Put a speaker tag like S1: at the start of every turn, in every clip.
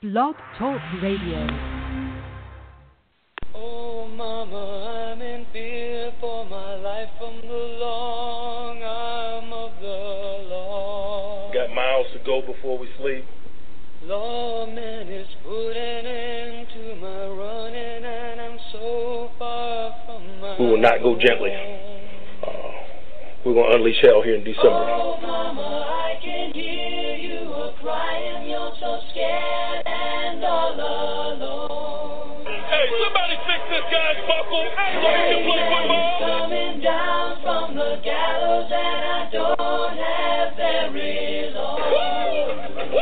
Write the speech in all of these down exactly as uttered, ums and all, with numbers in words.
S1: Blog Talk Radio.
S2: Oh, Mama, I'm in fear for my life from the long arm of the law.
S3: Got miles to go before we sleep.
S2: Lawman is putting an end to my running, and I'm so far from my
S3: We will not go gently. Uh, we're going to unleash hell here in December.
S2: Oh, Mama, I can hear you a crying. You're so scared and all alone.
S3: Hey, somebody fix this guy's buckle so he can play football.
S2: Coming down from the gallows, and I don't have very long.
S3: Woo! Woo!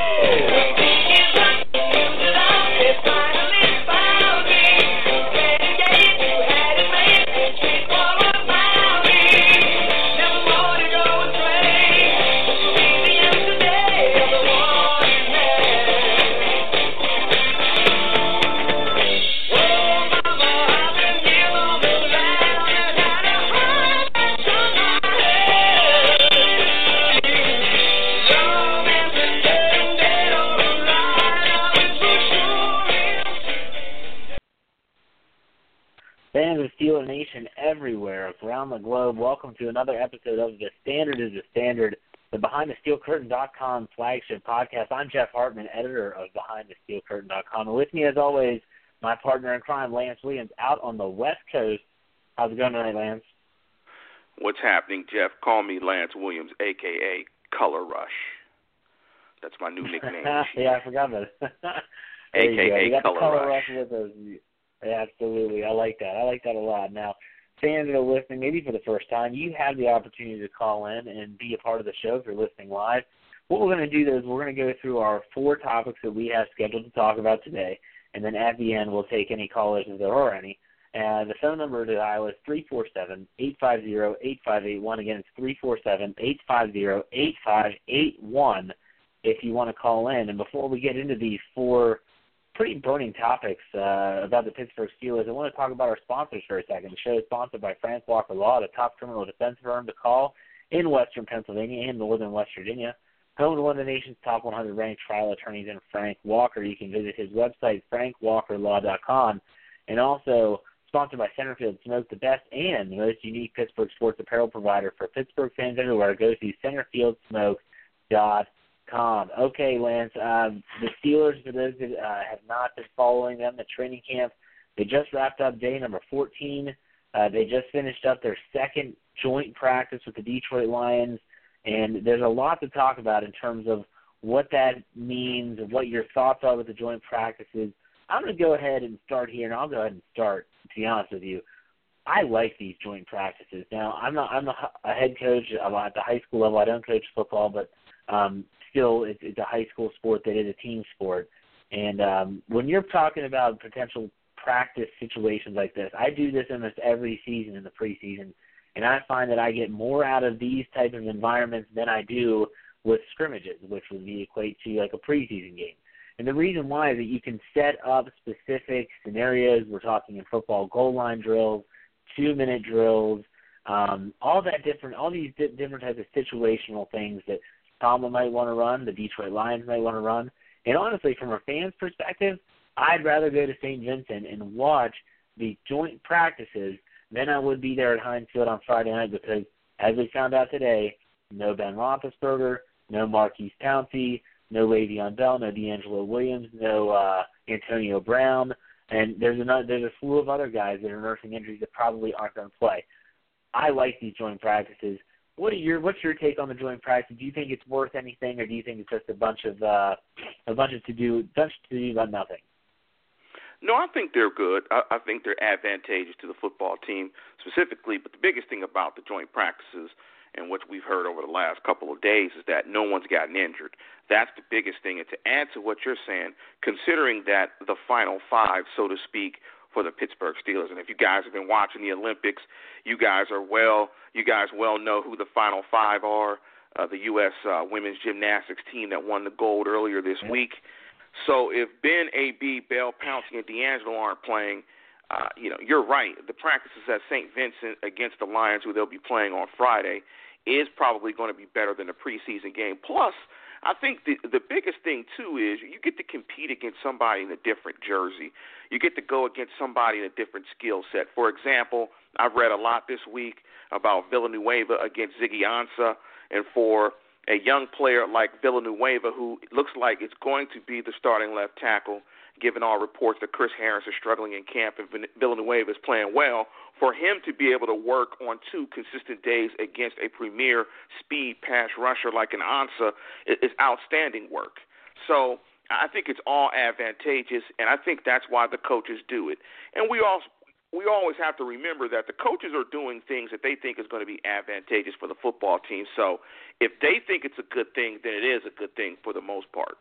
S4: Fans of Steeler Nation everywhere around the globe, welcome to another episode of The Standard is the Standard, the Behind The Steel Curtain dot com flagship podcast. I'm Jeff Hartman, editor of Behind The Steel Curtain dot com. And with me, as always, my partner in crime, Lance Williams, out on the West Coast. How's it going tonight, Lance?
S5: What's happening, Jeff? Call me Lance Williams, a k a. Color Rush. That's my new nickname.
S4: Yeah, I forgot about it.
S5: a k a. Color,
S4: Color
S5: Rush.
S4: Rush with us. Yeah, absolutely. I like that. I like that a lot. Now, fans that are listening, maybe for the first time, you have the opportunity to call in and be a part of the show if you're listening live. What we're going to do is we're going to go through our four topics that we have scheduled to talk about today, and then at the end we'll take any callers if there are any. And the phone number to dial is three four seven, eight five zero, eight five eight one. Again, it's three four seven, eight five zero, eight five eight one if you want to call in. And before we get into these four pretty burning topics uh, about the Pittsburgh Steelers, I want to talk about our sponsors for a second. The show is sponsored by Frank Walker Law, the top criminal defense firm to call in Western Pennsylvania and northern West Virginia. Home to one of the nation's top one hundred ranked trial attorneys in Frank Walker. You can visit his website, frank walker law dot com. And also sponsored by Centerfield Smoke, the best and the most unique Pittsburgh sports apparel provider for Pittsburgh fans everywhere. Go to centerfield smoke dot com. Okay, Lance, um, the Steelers, for those that uh, have not been following them, the training camp, they just wrapped up day number fourteen. Uh, they just finished up their second joint practice with the Detroit Lions, and there's a lot to talk about in terms of what that means and what your thoughts are with the joint practices. I'm going to go ahead and start here, and I'll go ahead and start, to be honest with you. I like these joint practices. Now, I'm not I'm a, a head coach at the high school level. I don't coach football, but um, still it's, it's a high school sport that is a team sport. And um, when you're talking about potential practice situations like this, I do this almost every season in the preseason, and I find that I get more out of these type of environments than I do with scrimmages, which would be equate to like a preseason game. And the reason why is that you can set up specific scenarios. We're talking in football, goal line drills, two-minute drills, um, all that different, all these di- different types of situational things that Tomlin might want to run, the Detroit Lions might want to run. And honestly, from a fan's perspective, I'd rather go to Saint Vincent and watch the joint practices than I would be there at Heinz Field on Friday night because, as we found out today, no Ben Roethlisberger, no Marquise Pouncey, no Le'Veon Bell, no D'Angelo Williams, no uh, Antonio Brown, and there's another, there's a slew of other guys that are nursing injuries that probably aren't going to play. I like these joint practices. What are your what's your take on the joint practice? Do you think it's worth anything, or do you think it's just a bunch of uh, a bunch of to do bunch to do about nothing?
S5: No, I think they're good. I, I think they're advantageous to the football team specifically. But the biggest thing about the joint practices and what we've heard over the last couple of days is that no one's gotten injured. That's the biggest thing. And to add to what you're saying, considering that the final five, so to speak, for the Pittsburgh Steelers, and if you guys have been watching the Olympics, you guys are well, you guys well know who the final five are. Uh, the U S Uh, women's gymnastics team that won the gold earlier this week. So if Ben, A B, Bell, Pouncey, and D'Angelo aren't playing, uh, you know, you're right. The practices at Saint Vincent against the Lions, who they'll be playing on Friday, is probably going to be better than the preseason game. Plus, I think the the biggest thing, too, is you get to compete against somebody in a different jersey. You get to go against somebody in a different skill set. For example, I've read a lot this week about Villanueva against Ziggy Ansah, and for a young player like Villanueva, who looks like it's going to be the starting left tackle, given all reports that Chris Harris is struggling in camp and Villanueva is playing well, for him to be able to work on two consistent days against a premier speed pass rusher like an Ansah is outstanding work. So I think it's all advantageous, and I think that's why the coaches do it. And we also we always have to remember that the coaches are doing things that they think is going to be advantageous for the football team. So if they think it's a good thing, then it is a good thing for the most part.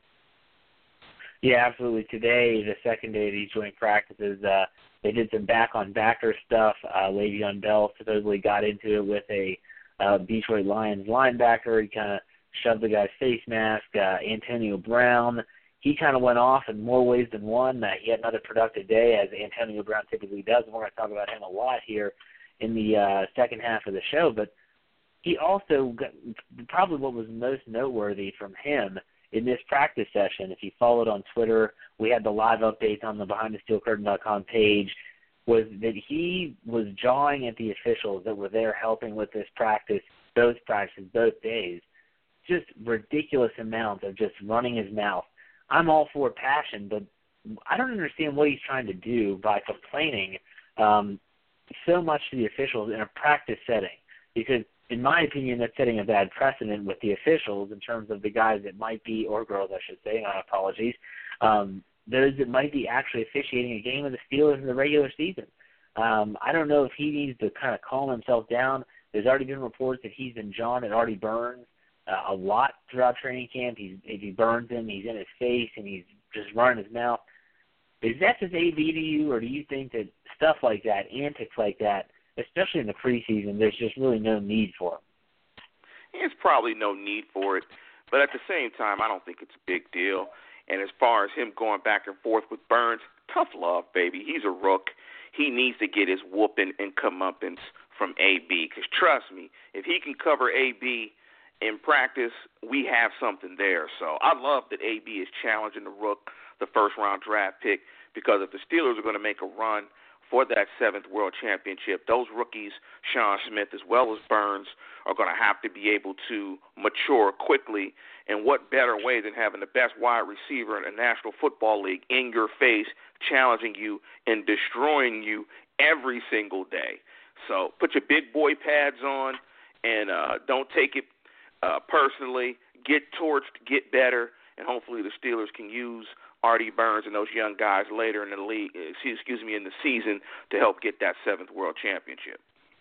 S4: Yeah, absolutely. Today, the second day of these joint practices, uh, they did some back-on-backer stuff. Uh, Le'Veon Bell supposedly got into it with a uh, Detroit Lions linebacker. He kind of shoved the guy's face mask. Uh, Antonio Brown, he kind of went off in more ways than one. Uh, he had another productive day, as Antonio Brown typically does, and we're going to talk about him a lot here in the uh, second half of the show. But he also got, probably what was most noteworthy from him in this practice session, if you followed on Twitter, we had the live updates on the behind the steel curtain dot com page, was that he was jawing at the officials that were there helping with this practice, both practices, both days. Just ridiculous amounts of just running his mouth. I'm all for passion, but I don't understand what he's trying to do by complaining um, so much to the officials in a practice setting, because in my opinion, that's setting a bad precedent with the officials in terms of the guys that might be, or girls, I should say, my apologies, um, those that might be actually officiating a game of the Steelers in the regular season. Um, I don't know if he needs to kind of calm himself down. There's already been reports that he's been jawing at Artie Burns uh, a lot throughout training camp. He's, if he burns him, he's in his face, and he's just running his mouth. Is that just A B to you, or do you think that stuff like that, antics like that, especially in the preseason, there's just really no need for them?
S5: There's probably no need for it, but at the same time, I don't think it's a big deal. And as far as him going back and forth with Burns, tough love, baby. He's a rook. He needs to get his whooping and comeuppance from A B, because trust me, if he can cover A B in practice, we have something there. So I love that A B is challenging the rook, the first-round draft pick, because if the Steelers are going to make a run for that seventh world championship, those rookies, Sean Smith as well as Burns, are going to have to be able to mature quickly. And what better way than having the best wide receiver in the National Football League in your face, challenging you and destroying you every single day. So put your big boy pads on and uh, don't take it uh, personally. Get torched, get better, and hopefully the Steelers can use Artie Burns and those young guys later in the league, excuse me, in the season to help get that seventh world championship.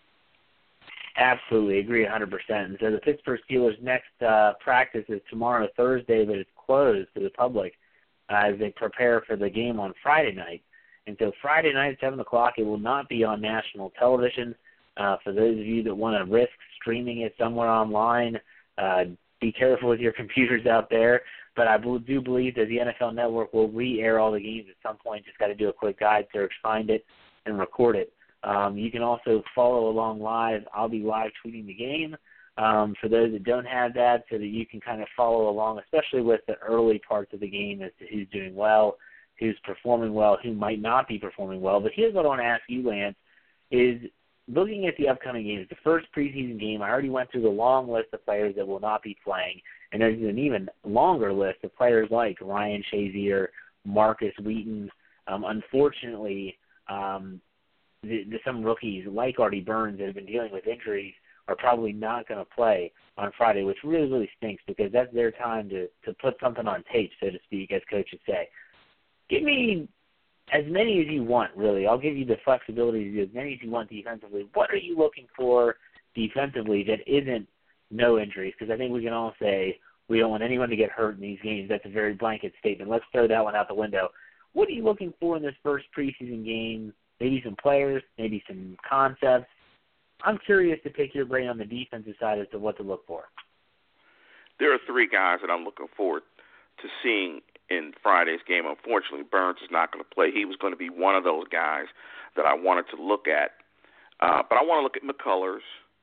S4: Absolutely, agree one hundred percent. And so the Pittsburgh Steelers' next uh, practice is tomorrow, Thursday, but it's closed to the public uh, as they prepare for the game on Friday night. And so Friday night at seven o'clock, it will not be on national television. Uh, for those of you that want to risk streaming it somewhere online, uh, be careful with your computers out there. But I do believe that the N F L Network will re-air all the games at some point. Just got to do a quick guide search, find it, and record it. Um, you can also follow along live. I'll be live tweeting the game um, for those that don't have that, so that you can kind of follow along, especially with the early parts of the game as to who's doing well, who's performing well, who might not be performing well. But here's what I want to ask you, Lance, is looking at the upcoming games, the first preseason game, I already went through the long list of players that will not be playing. And there's an even longer list of players like Ryan Shazier, Marcus Wheaton. Um, unfortunately, um, the, the, some rookies like Artie Burns that have been dealing with injuries are probably not going to play on Friday, which really, really stinks, because that's their time to, to put something on tape, so to speak, as coaches say. Give me as many as you want, really. I'll give you the flexibility to do as many as you want defensively. What are you looking for defensively that isn't no injuries? Because I think we can all say we don't want anyone to get hurt in these games. That's a very blanket statement. Let's throw that one out the window. What are you looking for in this first preseason game? Maybe some players, maybe some concepts. I'm curious to pick your brain on the defensive side as to what to look for.
S5: There are three guys that I'm looking forward to seeing in Friday's game. Unfortunately, Burns is not going to play. He was going to be one of those guys that I wanted to look at. Uh, but I want to look at McCullers,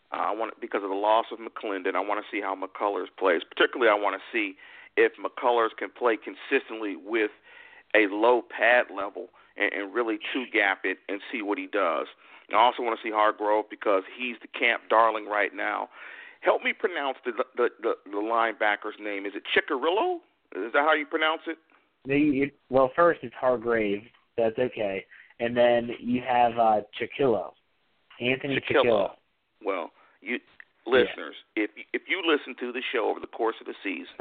S5: Uh, I want because of the loss of McClendon. I want to see how McCullers plays. Particularly, I want to see if McCullers can play consistently with a low pad level and, and really two-gap it and see what he does. And I also want to see Hargrove because he's the camp darling right now. Help me pronounce the the, the, the linebacker's name. Is it Chickarillo? Is that how you pronounce it?
S4: The, well, first it's Hargrave. That's okay. And then you have uh, Chiquillo. Anthony Chiquillo. Chiquillo.
S5: Well, you listeners, yeah. if if you listen to the show over the course of the season,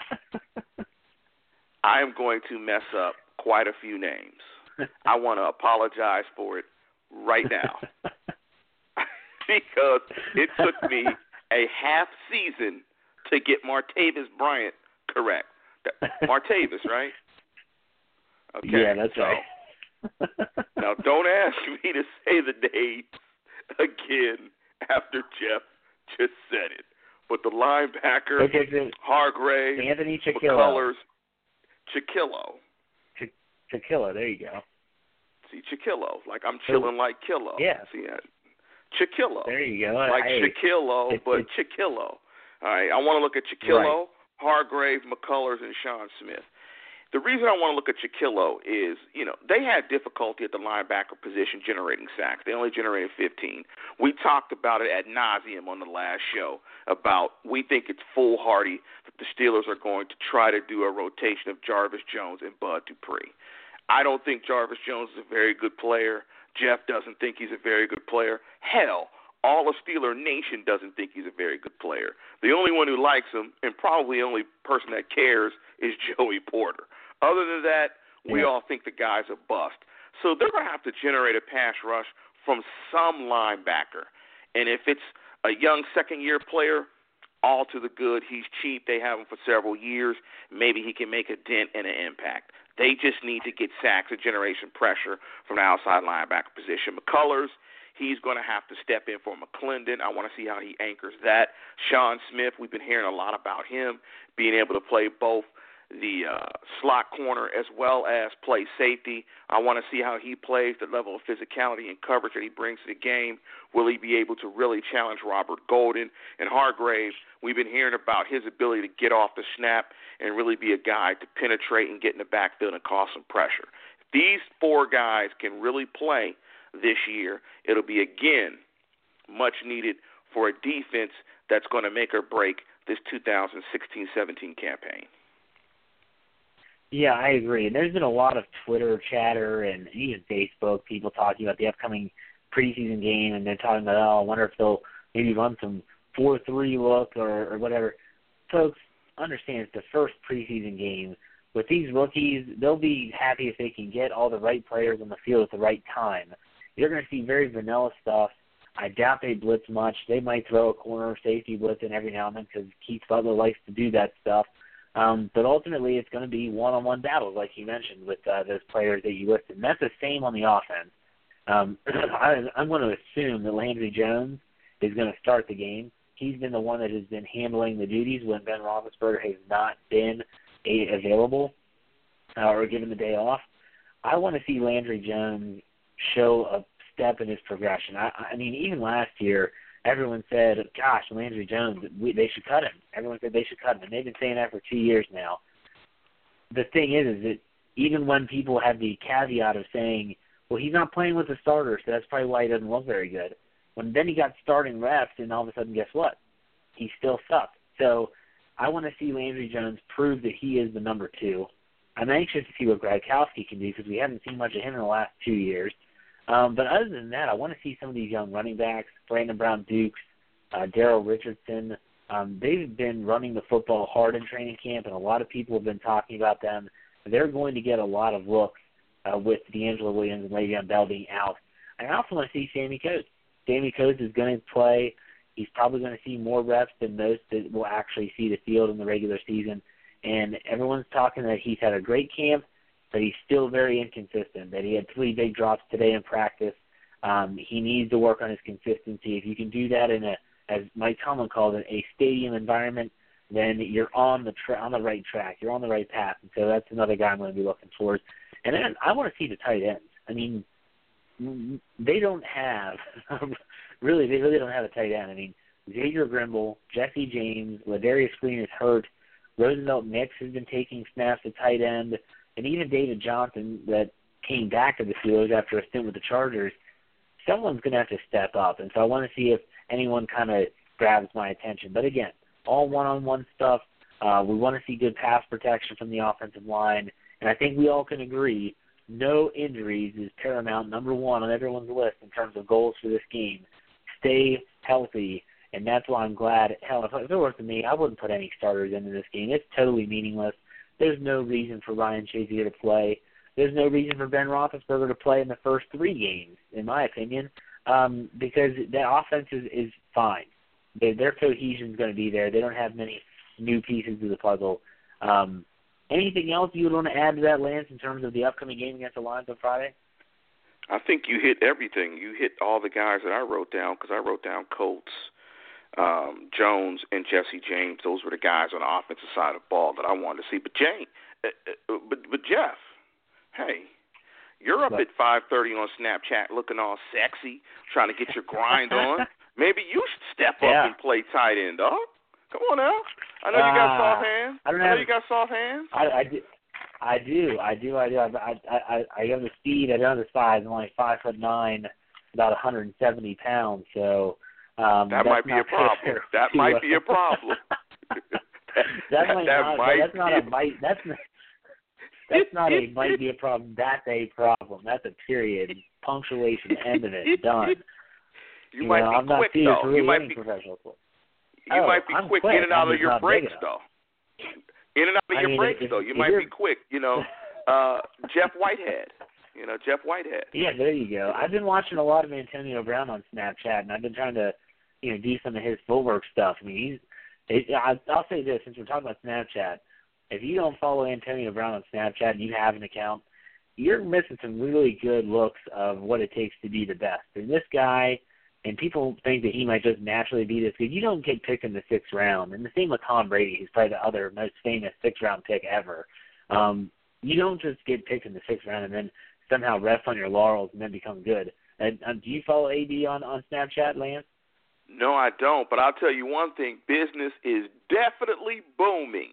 S5: I am going to mess up quite a few names. I want to apologize for it right now because it took me a half season to get Martavis Bryant correct. Martavis, right? Okay.
S4: Yeah, that's
S5: so,
S4: right.
S5: Now, don't ask me to say the name again after Jeff just said it. But the linebacker,
S4: okay, so
S5: Hargrave,
S4: Anthony Chiquillo.
S5: McCullers, Chiquillo.
S4: Ch- Chiquillo, there you go.
S5: See, Chiquillo, like I'm chilling like Killo.
S4: Yeah.
S5: See that? Chiquillo.
S4: There you go.
S5: Like
S4: I,
S5: Chiquillo,
S4: it,
S5: but
S4: it,
S5: Chiquillo. All right, I want to look at Chiquillo,
S4: right.
S5: Hargrave, McCullers, and Sean Smith. The reason I want to look at Chiquillo is, you know, they had difficulty at the linebacker position generating sacks. They only generated fifteen. We talked about it ad nauseum on the last show about we think it's foolhardy that the Steelers are going to try to do a rotation of Jarvis Jones and Bud Dupree. I don't think Jarvis Jones is a very good player. Jeff doesn't think he's a very good player. Hell, all of Steeler Nation doesn't think he's a very good player. The only one who likes him, and probably the only person that cares, is Joey Porter. Other than that, we
S4: yeah.
S5: all think the guy's a bust. So they're going to have to generate a pass rush from some linebacker. And if it's a young second-year player, all to the good. He's cheap. They have him for several years. Maybe he can make a dent and an impact. They just need to get sacks and generation pressure from the outside linebacker position. McCullers, he's going to have to step in for McClendon. I want to see how he anchors that. Sean Smith, we've been hearing a lot about him being able to play both the uh, slot corner as well as play safety. I want to see how he plays, the level of physicality and coverage that he brings to the game. Will he be able to really challenge Robert Golden? And Hargrave, we've been hearing about his ability to get off the snap and really be a guy to penetrate and get in the backfield and cause some pressure. If these four guys can really play this year, it'll be, again, much needed for a defense that's going to make or break this two thousand sixteen seventeen campaign.
S4: Yeah, I agree. There's been a lot of Twitter chatter and even Facebook, people talking about the upcoming preseason game, and they're talking about, oh, I wonder if they'll maybe run some four three look or, or whatever. Folks, understand it's the first preseason game. With these rookies, they'll be happy if they can get all the right players on the field at the right time. You're going to see very vanilla stuff. I doubt they blitz much. They might throw a corner safety blitz in every now and then because Keith Butler likes to do that stuff. Um, but ultimately, it's going to be one-on-one battles, like you mentioned, with uh, those players that you listed. And that's the same on the offense. Um, I, I'm going to assume that Landry Jones is going to start the game. He's been the one that has been handling the duties when Ben Roethlisberger has not been a, available uh, or given the day off. I want to see Landry Jones show a step in his progression. I, I mean, even last year, everyone said, gosh, Landry Jones, we, they should cut him. Everyone said they should cut him, and they've been saying that for two years now. The thing is, is that even when people have the caveat of saying, well, he's not playing with the starters, so that's probably why he doesn't look very good. When then he got starting reps, and all of a sudden, guess what? He still sucked. So I want to see Landry Jones prove that he is the number two. I'm anxious to see what Gradkowski can do because we haven't seen much of him in the last two years. Um, but other than that, I want to see some of these young running backs, Brandon Brown-Dukes, uh, Daryl Richardson. Um, they've been running the football hard in training camp, and a lot of people have been talking about them. They're going to get a lot of looks uh, with D'Angelo Williams and Le'Veon Bell being out. I also want to see Sammy Coates. Sammy Coates is going to play. He's probably going to see more reps than most that will actually see the field in the regular season. And everyone's talking that he's had a great camp, but he's still very inconsistent, that he had three big drops today in practice. Um, he needs to work on his consistency. If you can do that in a, as Mike Tomlin called it, a stadium environment, then you're on the tra- on the right track. You're on the right path. And so that's another guy I'm going to be looking towards. And then I want to see the tight ends. I mean, they don't have really, they really don't have a tight end. I mean, Xavier Grimble, Jesse James, Ladarius Green is hurt. Roosevelt Nix has been taking snaps at tight end, and even David Johnson that came back to the Steelers after a stint with the Chargers. Someone's going to have to step up, and so I want to see if anyone kind of grabs my attention. But again, all one-on-one stuff. Uh, we want to see good pass protection from the offensive line, and I think we all can agree no injuries is paramount, number one on everyone's list in terms of goals for this game. Stay healthy, and that's why I'm glad. Hell, if it were for me, I wouldn't put any starters into this game. It's totally meaningless. There's no reason for Ryan Shazier to play. There's no reason for Ben Roethlisberger to play in the first three games, in my opinion, um, because that offense is, is fine. They, their cohesion is going to be there. They don't have many new pieces to the puzzle. Um, anything else you would want to add to that, Lance, in terms of the upcoming game against the Lions on Friday?
S5: I think you hit everything. You hit all the guys that I wrote down because I wrote down Colts, um, Jones, and Jesse James. Those were the guys on the offensive side of the ball that I wanted to see. But Jane, uh, uh, but, but Jeff, hey, you're up at five thirty on Snapchat looking all sexy, trying to get your grind on. Maybe you should step
S4: yeah.
S5: up and play tight end, dog. Come on now. I know you got
S4: uh,
S5: soft hands.
S4: I, don't
S5: I know
S4: have,
S5: you got soft hands.
S4: I, I, do, I do. I do. I do. I, I, I have the speed. I don't have the size. I'm only five foot nine, about one hundred seventy pounds. So um,
S5: that might be a problem. That
S4: to,
S5: might be a problem.
S4: that,
S5: that
S4: might
S5: that
S4: not.
S5: Might
S4: that's not a might. That's not. That's not a might be a problem. That's a problem. That's a period. Punctuation. End of it. Done.
S5: You,
S4: you
S5: might
S4: know,
S5: be
S4: I'm not
S5: quick
S4: serious
S5: though.
S4: really
S5: You might
S4: any
S5: be
S4: professional sport.
S5: You
S4: oh,
S5: might be
S4: I'm
S5: quick
S4: quick.
S5: in and out
S4: I'm
S5: of your
S4: not
S5: breaks
S4: big
S5: though. In and out of
S4: I
S5: your
S4: mean,
S5: breaks
S4: if,
S5: though. You
S4: if
S5: might
S4: you're...
S5: be quick. You know, uh, Jeff Whitehead. You know, Jeff Whitehead.
S4: Yeah, there you go. I've been watching a lot of Antonio Brown on Snapchat, and I've been trying to, you know, do some of his footwork stuff. I mean, he's. It, I, I'll say this since we're talking about Snapchat. If you don't follow Antonio Brown on Snapchat and you have an account, you're missing some really good looks of what it takes to be the best. And this guy, and people think that he might just naturally be this good. You don't get picked in the sixth round. And the same with Tom Brady, who's probably the other most famous sixth-round pick ever. Um, you don't just get picked in the sixth round and then somehow rest on your laurels and then become good. And, um, do you follow A B on, on Snapchat, Lance?
S5: No, I don't. But I'll tell you one thing. Business is definitely booming.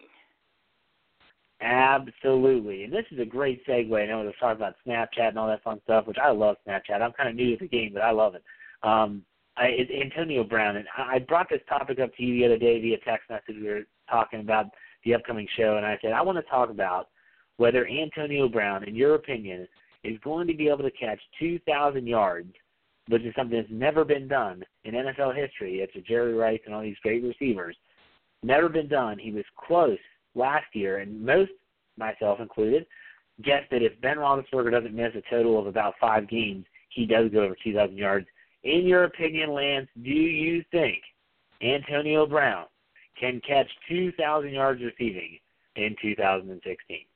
S4: Absolutely. And this is a great segue. I know we're talking about Snapchat and all that fun stuff, which I love Snapchat. I'm kind of new to the game, but I love it. Um, I, it's Antonio Brown. And I brought this topic up to you the other day via text message. We were talking about the upcoming show, and I said, I want to talk about whether Antonio Brown, in your opinion, is going to be able to catch two thousand yards, which is something that's never been done in N F L history. It's a Jerry Rice and all these great receivers. Never been done. He was close last year, and most, myself included, guessed that if Ben Roethlisberger doesn't miss a total of about five games, he does go over two thousand yards. In your opinion, Lance, do you think Antonio Brown can catch two thousand yards receiving in two thousand sixteen?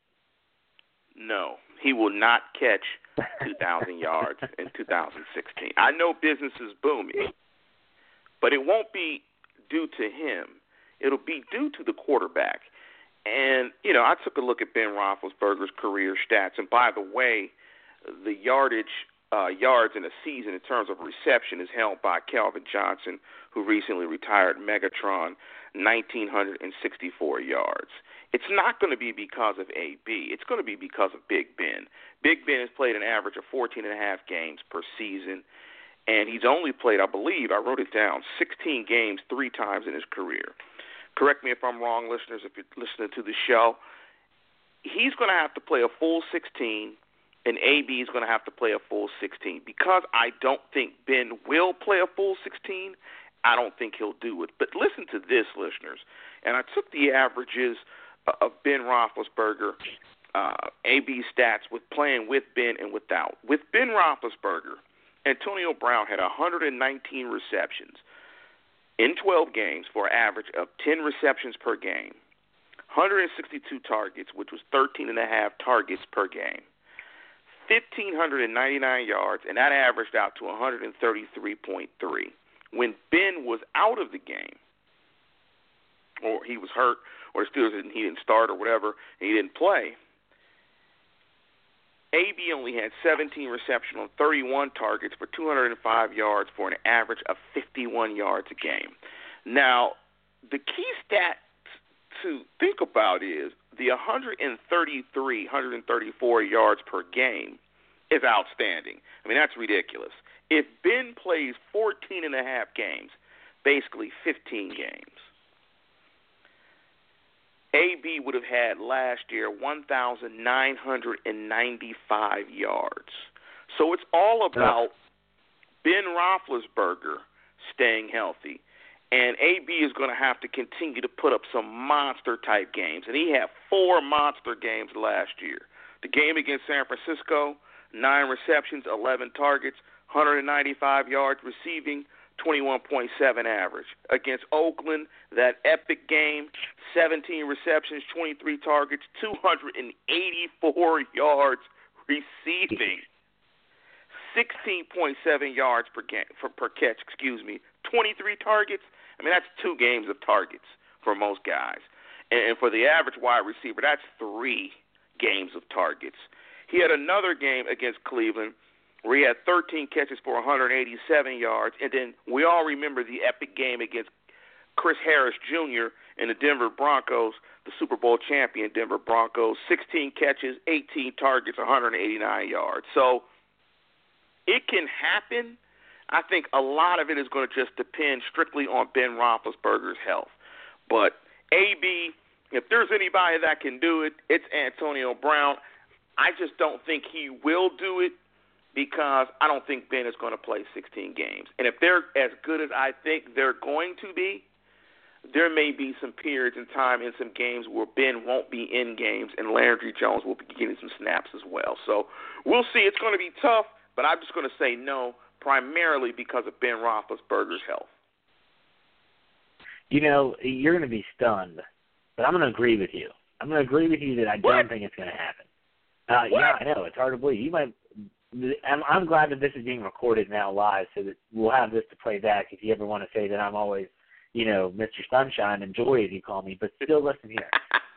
S5: No, he will not catch two thousand yards in two thousand sixteen. I know business is booming, but it won't be due to him. It'll be due to the quarterback. And, you know, I took a look at Ben Roethlisberger's career stats. And, by the way, the yardage, uh, yards in a season in terms of reception is held by Calvin Johnson, who recently retired Megatron, one thousand nine hundred sixty-four yards. It's not going to be because of A B. It's going to be because of Big Ben. Big Ben has played an average of fourteen and a half games per season, and he's only played, I believe, I wrote it down, sixteen games three times in his career. Correct me if I'm wrong, listeners, if you're listening to the show. He's going to have to play a full sixteen, and A B is going to have to play a full sixteen. Because I don't think Ben will play a full sixteen, I don't think he'll do it. But listen to this, listeners. And I took the averages of Ben Roethlisberger, uh, A B stats with playing with Ben and without. With Ben Roethlisberger, Antonio Brown had one hundred nineteen receptions in twelve games for an average of ten receptions per game, one hundred sixty-two targets, which was thirteen and a half targets per game, one thousand five hundred ninety-nine yards, and that averaged out to one hundred thirty-three point three. When Ben was out of the game, or he was hurt, or the Steelers didn't, he didn't start or whatever, and he didn't play, A B only had seventeen receptions on thirty-one targets for two hundred five yards for an average of fifty-one yards a game. Now, the key stat to think about is the one thirty-three, one thirty-four yards per game is outstanding. I mean, that's ridiculous. If Ben plays fourteen and a half games, basically fifteen games, A B would have had last year one thousand nine hundred ninety-five yards. So it's all about Ben Roethlisberger staying healthy. And A B is going to have to continue to put up some monster-type games. And he had four monster games last year. The game against San Francisco, nine receptions, eleven targets, one hundred ninety-five yards receiving, twenty-one point seven average. Against Oakland, that epic game, seventeen receptions, twenty-three targets, two hundred eighty-four yards receiving, sixteen point seven yards per game, for, per catch, excuse me, twenty-three targets. I mean, that's two games of targets for most guys. And, and for the average wide receiver, that's three games of targets. He had another game against Cleveland where he had thirteen catches for one hundred eighty-seven yards. And then we all remember the epic game against Chris Harris Junior and the Denver Broncos, the Super Bowl champion Denver Broncos, sixteen catches, eighteen targets, one hundred eighty-nine yards. So it can happen. I think a lot of it is going to just depend strictly on Ben Roethlisberger's health. But A B, if there's anybody that can do it, it's Antonio Brown. I just don't think he will do it because I don't think Ben is going to play sixteen games. And if they're as good as I think they're going to be, there may be some periods in time in some games where Ben won't be in games and Landry Jones will be getting some snaps as well. So we'll see. It's going to be tough, but I'm just going to say no, primarily because of Ben Roethlisberger's health.
S4: You know, you're going to be stunned, but I'm going to agree with you. I'm going to agree with you that I
S5: what?
S4: don't think it's going to happen. Uh, yeah, I know. It's hard to believe. You might. I'm, I'm glad that this is being recorded now live so that we'll have this to play back if you ever want to say that I'm always, you know, Mister Sunshine and Joy, as you call me, but still listen here.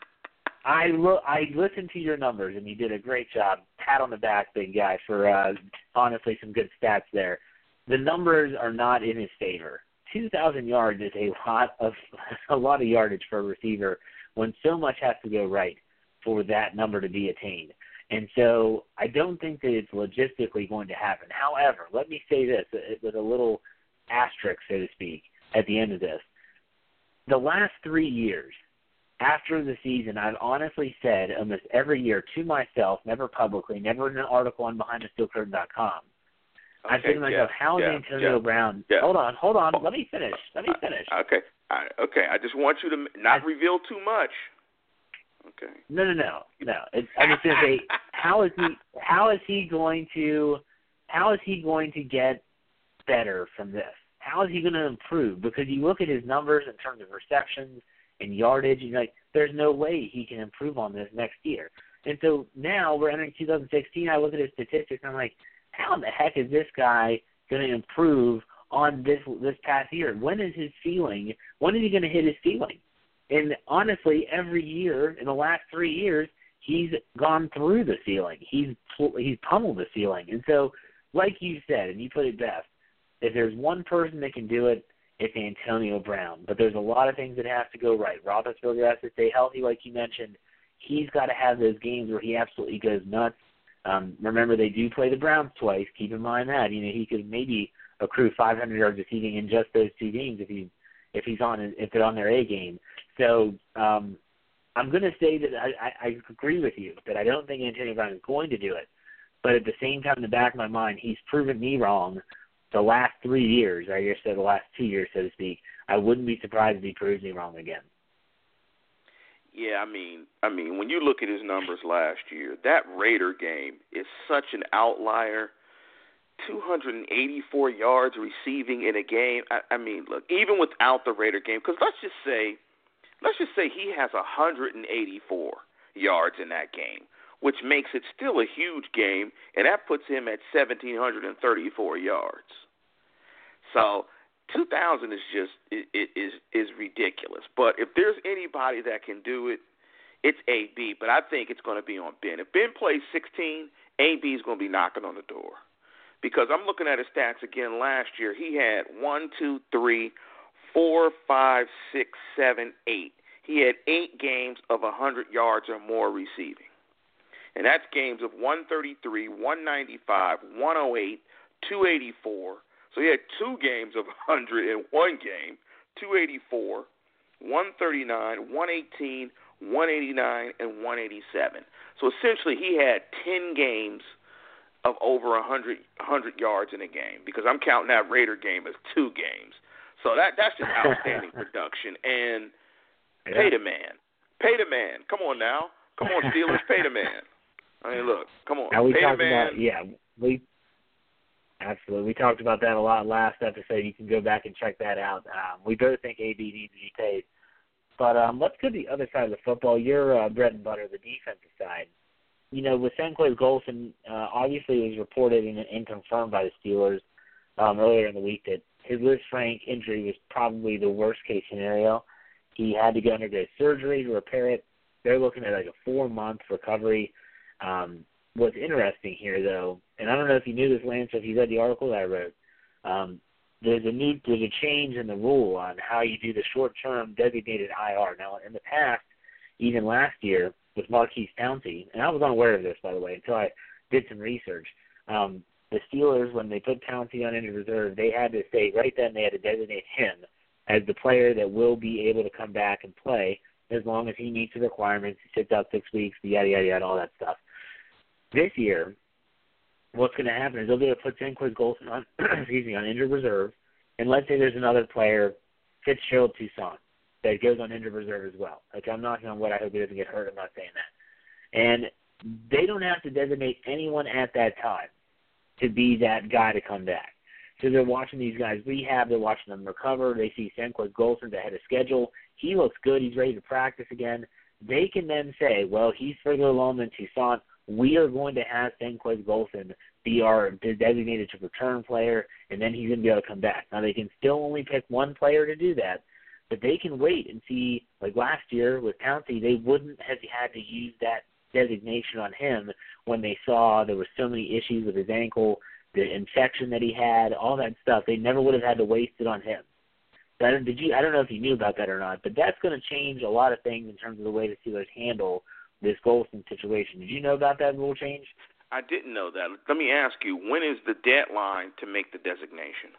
S4: I lo- I listened to your numbers, and you did a great job. Pat on the back, big guy, for uh, honestly some good stats there. The numbers are not in his favor. two thousand yards is a lot of a lot of yardage for a receiver when so much has to go right for that number to be attained. And so I don't think that it's logistically going to happen. However, let me say this with a little asterisk, so to speak, at the end of this. The last three years, after the season, I've honestly said almost every year to myself, never publicly, never in an article on behind the steel curtain dot com,
S5: Okay,
S4: I said to myself,
S5: yeah,
S4: how is
S5: yeah,
S4: Antonio
S5: yeah,
S4: Brown
S5: yeah.
S4: Hold on, hold on. Let me finish. Let me finish.
S5: Uh, okay. I, okay. I just want you to not
S4: I,
S5: reveal too much. Okay.
S4: No, no, no, no. It's, I'm just going to say, how is he? How is he going to? How is he going to get better from this? How is he going to improve? Because you look at his numbers in terms of receptions and yardage, and you're like, there's no way he can improve on this next year. And so now we're entering two thousand sixteen. I look at his statistics, and I'm like, how in the heck is this guy going to improve on this this past year? When is his ceiling? When is he going to hit his ceiling? And honestly, every year in the last three years, he's gone through the ceiling. He's he's pummeled the ceiling. And so, like you said, and you put it best, if there's one person that can do it, it's Antonio Brown. But there's a lot of things that have to go right. Roethlisberger has to stay healthy, like you mentioned. He's got to have those games where he absolutely goes nuts. Um, remember, they do play the Browns twice. Keep in mind that. You know, he could maybe accrue five hundred yards receiving in just those two games if he if he's on if they're on their A game. So um, I'm going to say that I, I, I agree with you that I don't think Antonio Brown is going to do it. But at the same time, in the back of my mind, he's proven me wrong the last three years, or I guess the last two years, so to speak. I wouldn't be surprised if he proves me wrong again.
S5: Yeah, I mean, I mean, when you look at his numbers last year, that Raider game is such an outlier. two hundred eighty-four yards receiving in a game. I, I mean, look, even without the Raider game, because let's just say, let's just say he has one hundred eighty-four yards in that game, which makes it still a huge game, and that puts him at one thousand seven hundred thirty-four yards. So two thousand is just is is ridiculous. But if there's anybody that can do it, it's A B. But I think it's going to be on Ben. If Ben plays sixteen A B is going to be knocking on the door. Because I'm looking at his stats again last year. He had one, two, three, four, five, six, seven, eight. He had eight games of one hundred yards or more receiving. And that's games of one thirty-three, one ninety-five, one oh eight, two eighty-four. So he had two games of one hundred in one game, two eighty-four, one thirty-nine, one eighteen, one eighty-nine, and one eighty-seven. So essentially he had ten games of over one hundred, one hundred yards in a game, because I'm counting that Raider game as two games. So that that's just outstanding production. And
S4: yeah.
S5: pay the man. Pay the man. Come on now. Come on, Steelers, pay the man. I mean, look, come on.
S4: Now we
S5: pay
S4: talked
S5: the man.
S4: about, yeah, we absolutely. We talked about that a lot last episode. You can go back and check that out. Um, we both think A B needs to be paid. But um, let's go to the other side of the football. Your uh, bread and butter, the defensive side. You know, with Senquez Golson, uh, obviously it was reported and, and confirmed by the Steelers um, earlier in the week that his Lisfranc injury was probably the worst-case scenario. He had to go undergo surgery to repair it. They're looking at like a four-month recovery. Um, what's interesting here, though, and I don't know if you knew this, Lance, or if you read the article that I wrote, um, there's a new there's a change in the rule on how you do the short-term designated I R. Now, in the past, even last year, with Marquise Pouncey, and I was unaware of this, by the way, until I did some research. Um, the Steelers, when they put Pouncey on injured reserve, they had to say right then they had to designate him as the player that will be able to come back and play as long as he meets the requirements, he sits out six weeks, yada, yada, yada, all that stuff. This year, what's going to happen is they'll be able to put Senquez Golson on, excuse me, on injured reserve, and let's say there's another player, Fitzgerald Toussaint, that goes on injured reserve as well. Like, I'm knocking on wood. I hope he doesn't get hurt. I'm not saying that. And they don't have to designate anyone at that time to be that guy to come back. So they're watching these guys rehab. They're watching them recover. They see Senquez Golson's ahead of schedule. He looks good. He's ready to practice again. They can then say, well, he's further along than Toussaint. We are going to have Senquez Golson be our designated to return player, and then he's going to be able to come back. Now, they can still only pick one player to do that, but they can wait and see, like last year with Pouncey, they wouldn't have had to use that designation on him when they saw there were so many issues with his ankle, the infection that he had, all that stuff. They never would have had to waste it on him. So I don't, did you, I don't know if you knew about that or not, but that's going to change a lot of things in terms of the way the Steelers handle this Golson situation. Did you know about that rule change?
S5: I didn't know that. Let me ask you, when is the deadline to make the designation?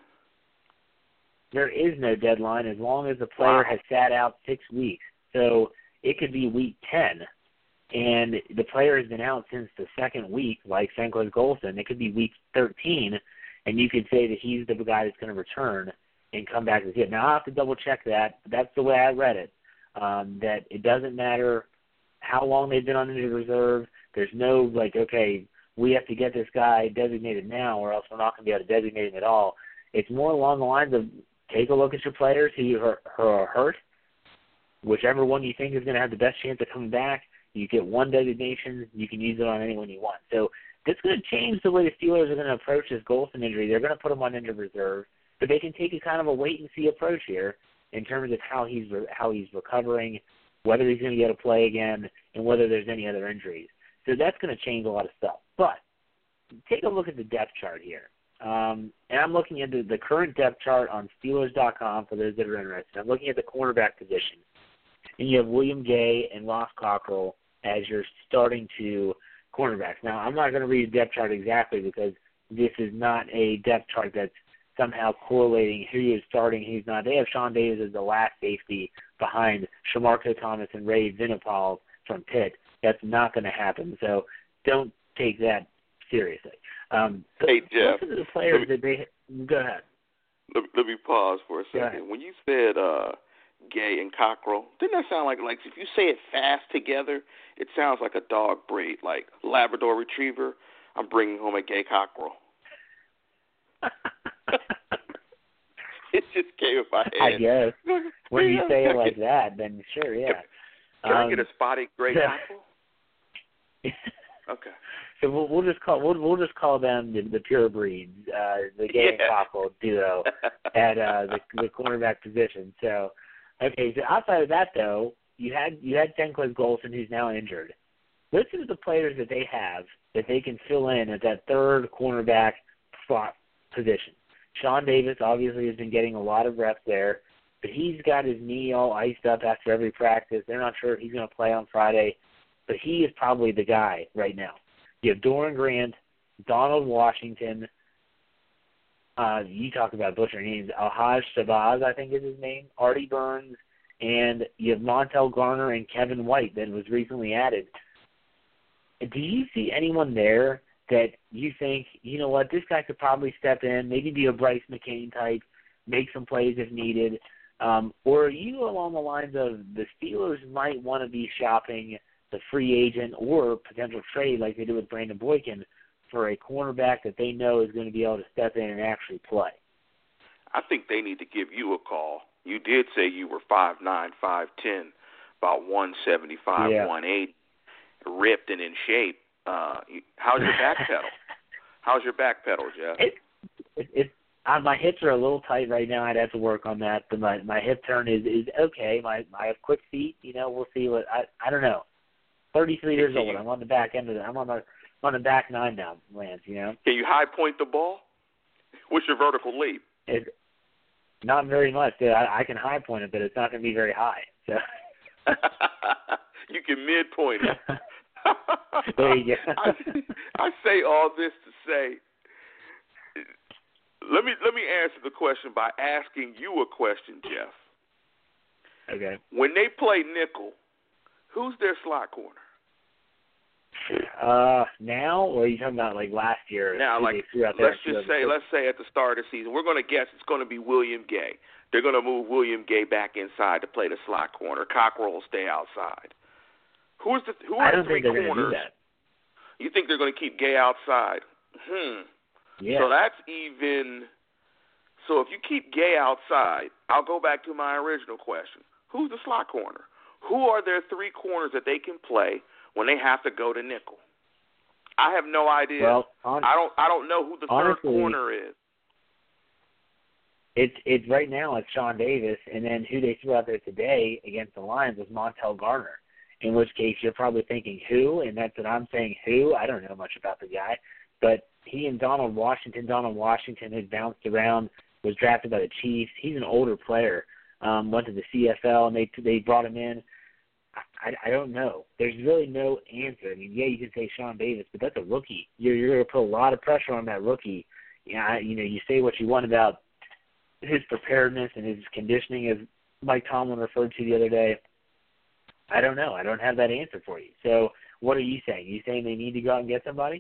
S4: There is no deadline as long as the player
S5: Wow.
S4: has sat out six weeks. So it could be week ten, and the player has been out since the second week, like Senquez Golson. It could be week thirteen, and you could say that he's the guy that's going to return and come back as hit. Now, I'll have to double-check that, but that's the way I read it, um, that it doesn't matter how long they've been on injured reserve. There's no, like, okay, we have to get this guy designated now or else we're not going to be able to designate him at all. It's more along the lines of take a look at your players who are, who are hurt. Whichever one you think is going to have the best chance of coming back, you get one designation. You can use it on anyone you want. So that's going to change the way the Steelers are going to approach this Golson injury. They're going to put him on injured reserve, but they can take a kind of a wait-and-see approach here in terms of how he's how he's recovering, whether he's going to get to play again, and whether there's any other injuries. So that's going to change a lot of stuff. But take a look at the depth chart here. Um, and I'm looking at the, the current depth chart on Steelers dot com for those that are interested. I'm looking at the cornerback position. And you have William Gay and Ross Cockrell as your starting two cornerbacks. Now, I'm not going to read the depth chart exactly because this is not a depth chart that's somehow correlating who is starting, who's not. They have Sean Davis as the last safety behind Shamarko Thomas and Ray Vinopal from Pitt. That's not going to happen. So don't take that seriously. Um,
S5: Hey, Jeff.
S4: Listen to the players that they – go ahead.
S5: Let, let me pause for a second. When you said uh, Gay and Cockrell, didn't that sound like, like if you say it fast together, it sounds like a dog breed, like Labrador Retriever. I'm bringing home a Gay Cockrell. It just came in my head.
S4: I guess. When you say it like that, then sure, yeah.
S5: Can, can
S4: um,
S5: I get a spotted gray Cockrell? Okay.
S4: So we'll, we'll just call we'll we'll just call them the, the pure breeds, uh, the Gay and
S5: Yeah.
S4: Cockrell duo at uh, the the cornerback position. So okay, so outside of that though, you had you had Senquez Golson who's now injured. listen to the players that they have that they can fill in at that third cornerback spot position. Sean Davis obviously has been getting a lot of reps there, but he's got his knee all iced up after every practice. They're not sure if he's going to play on Friday, but he is probably the guy right now. You have Doran Grant, Donald Washington, uh, you talk about butchering names, Alhaj Shabazz, I think is his name, Artie Burns, and you have Montel Garner and Kevin White that was recently added. Do you see anyone there that you think, you know what, this guy could probably step in, maybe be a Bryce McCain type, make some plays if needed? Um, or are you along the lines of the Steelers might want to be shopping the free agent or potential trade like they did with Brandon Boykin for a cornerback that they know is going to be able to step in and actually play?
S5: I think they need to give you a call. You did say you were five nine, five ten, about one seventy-five,
S4: yeah.
S5: one eighty, ripped and in shape. Uh, how's your back pedal? How's your back pedal, Jeff?
S4: It, it, it, uh, my hips are a little tight right now. I'd have to work on that, but my, my hip turn is, is okay. My I have quick feet. You know, we'll see what I I don't know. thirty-three years old. I'm on the back end of it. I'm on the I'm on the back nine now, Lance. You know.
S5: Can you high point the ball? What's your vertical leap?
S4: It, not very much. I, I can high point it, but it's not going to be very high. So.
S5: You can midpoint it.
S4: There you go.
S5: I, I say all this to say, let me let me answer the question by asking you a question, Jeff.
S4: Okay.
S5: When they play nickel, who's their slot corner?
S4: Uh, now, or are you talking about like last year?
S5: Now, like let's just say, let's say at the start of the season, we're going to guess it's going to be William Gay. They're going to move William Gay back inside to play the slot corner. Cockrell will stay outside. Who is the who are
S4: I don't
S5: the three
S4: think they're
S5: corners?
S4: Do that.
S5: You think they're going to keep Gay outside? Hmm.
S4: Yeah.
S5: So that's even. So if you keep Gay outside, I'll go back to my original question: who's the slot corner? Who are their three corners that they can play when they have to go to nickel? I have no idea.
S4: Well, on,
S5: I don't. I don't know who the
S4: honestly,
S5: third corner is.
S4: It's it's right now it's Sean Davis, and then who they threw out there today against the Lions was Montel Garner. In which case you're probably thinking who, and that's what I'm saying who. I don't know much about the guy, but he and Donald Washington. Donald Washington had bounced around, was drafted by the Chiefs. He's an older player. Um, went to the C F L, and they they brought him in. I, I don't know. There's really no answer. I mean, yeah, you can say Sean Davis, but that's a rookie. You're you're going to put a lot of pressure on that rookie. Yeah, you know, you say what you want about his preparedness and his conditioning, as Mike Tomlin referred to the other day. I don't know. I don't have that answer for you. So what are you saying? Are you saying they need to go out and get somebody?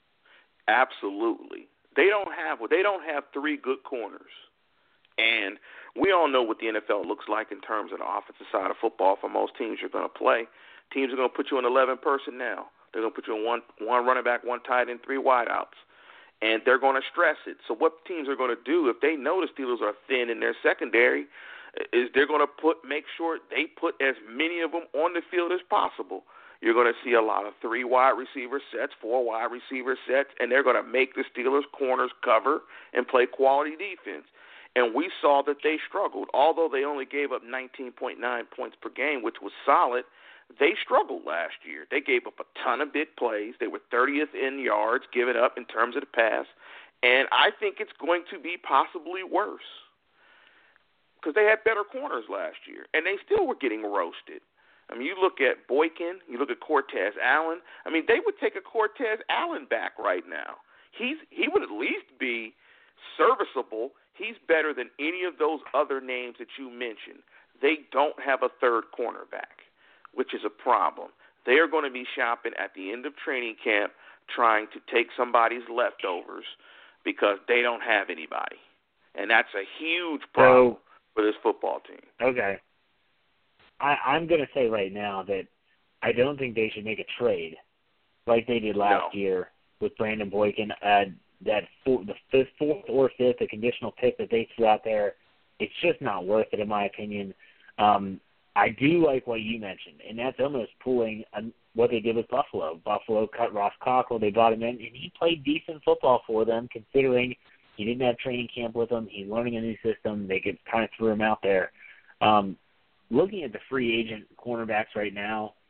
S5: Absolutely. They don't have they don't have three good corners. And we all know what the N F L looks like in terms of the offensive side of football for most teams you're going to play. Teams are going to put you in eleven personnel. They're going to put you in one one running back, one tight end, three wideouts. And they're going to stress it. So what teams are going to do if they know the Steelers are thin in their secondary is they're going to put make sure they put as many of them on the field as possible. You're going to see a lot of three wide receiver sets, four wide receiver sets, and they're going to make the Steelers corners cover and play quality defense. And we saw that they struggled. Although they only gave up nineteen point nine points per game, which was solid, they struggled last year. They gave up a ton of big plays. They were thirtieth in yards given up in terms of the pass. And I think it's going to be possibly worse because they had better corners last year, and they still were getting roasted. I mean, you look at Boykin, you look at Cortez Allen. I mean, they would take a Cortez Allen back right now. He's He would at least be serviceable. He's better than any of those other names that you mentioned. They don't have a third cornerback, which is a problem. They are going to be shopping at the end of training camp trying to take somebody's leftovers because they don't have anybody. And that's a huge problem so, for this football team.
S4: Okay. I, I'm going to say right now that I don't think they should make a trade like they did last
S5: no.
S4: year with Brandon Boykin. Uh, that four, the fifth, fourth or fifth, the conditional pick that they threw out there, it's just not worth it in my opinion. Um, I do like what you mentioned, and that's almost pulling a, what they did with Buffalo. Buffalo cut Ross Cockrell. They brought him in, and he played decent football for them considering he didn't have training camp with them. He's learning a new system. They could kind of throw him out there. Um, looking at the free agent cornerbacks right now,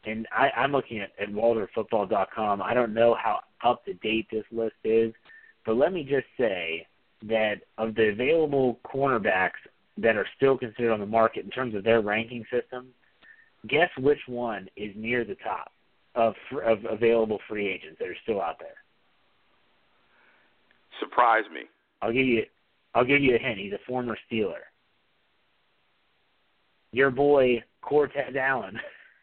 S4: and I, I'm looking at, at Walter Football dot com. I don't know how up to date this list is, but let me just say that of the available cornerbacks that are still considered on the market in terms of their ranking system, guess which one is near the top of, of available free agents that are still out there?
S5: Surprise me.
S4: I'll give you I'll give you a hint. He's a former Steeler. Your boy Cortez Allen.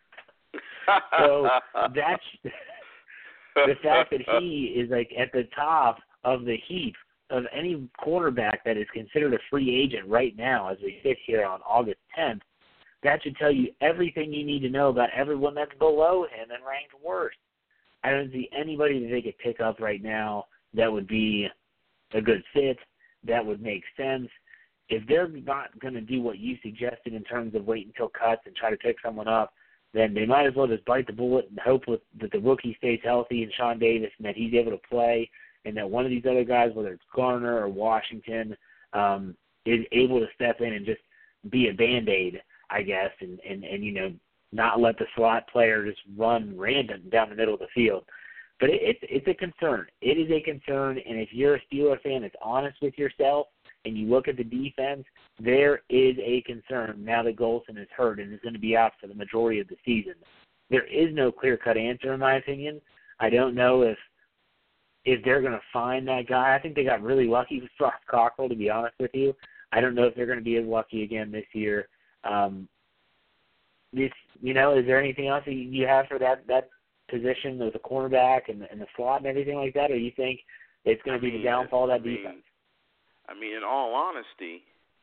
S4: So that's the fact that he is like at the top of the heap of any quarterback that is considered a free agent right now as we sit here on August tenth. That should tell you everything you need to know about everyone that's below him and ranked worse. I don't see anybody that they could pick up right now that would be a good fit, that would make sense. If they're not going to do what you suggested in terms of wait until cuts and try to pick someone up, then they might as well just bite the bullet and hope with, that the rookie stays healthy and Sean Davis and that he's able to play and that one of these other guys, whether it's Garner or Washington, um, is able to step in and just be a Band-Aid, I guess, and, and, and, you know, not let the slot player just run random down the middle of the field. But it, it's it's a concern. It is a concern, and if you're a Steeler fan that's honest with yourself and you look at the defense, there is a concern now that Golson is hurt and is going to be out for the majority of the season. There is no clear-cut answer, in my opinion. I don't know if if they're going to find that guy. I think they got really lucky with Ross Cockrell, to be honest with you. I don't know if they're going to be as lucky again this year. Um, this, you know, is there anything else that you have for that that position with the cornerback and the, and the slot and everything like that, or you think it's going to be
S5: I mean,
S4: the downfall of that
S5: I mean,
S4: defense?
S5: I mean, in all honesty,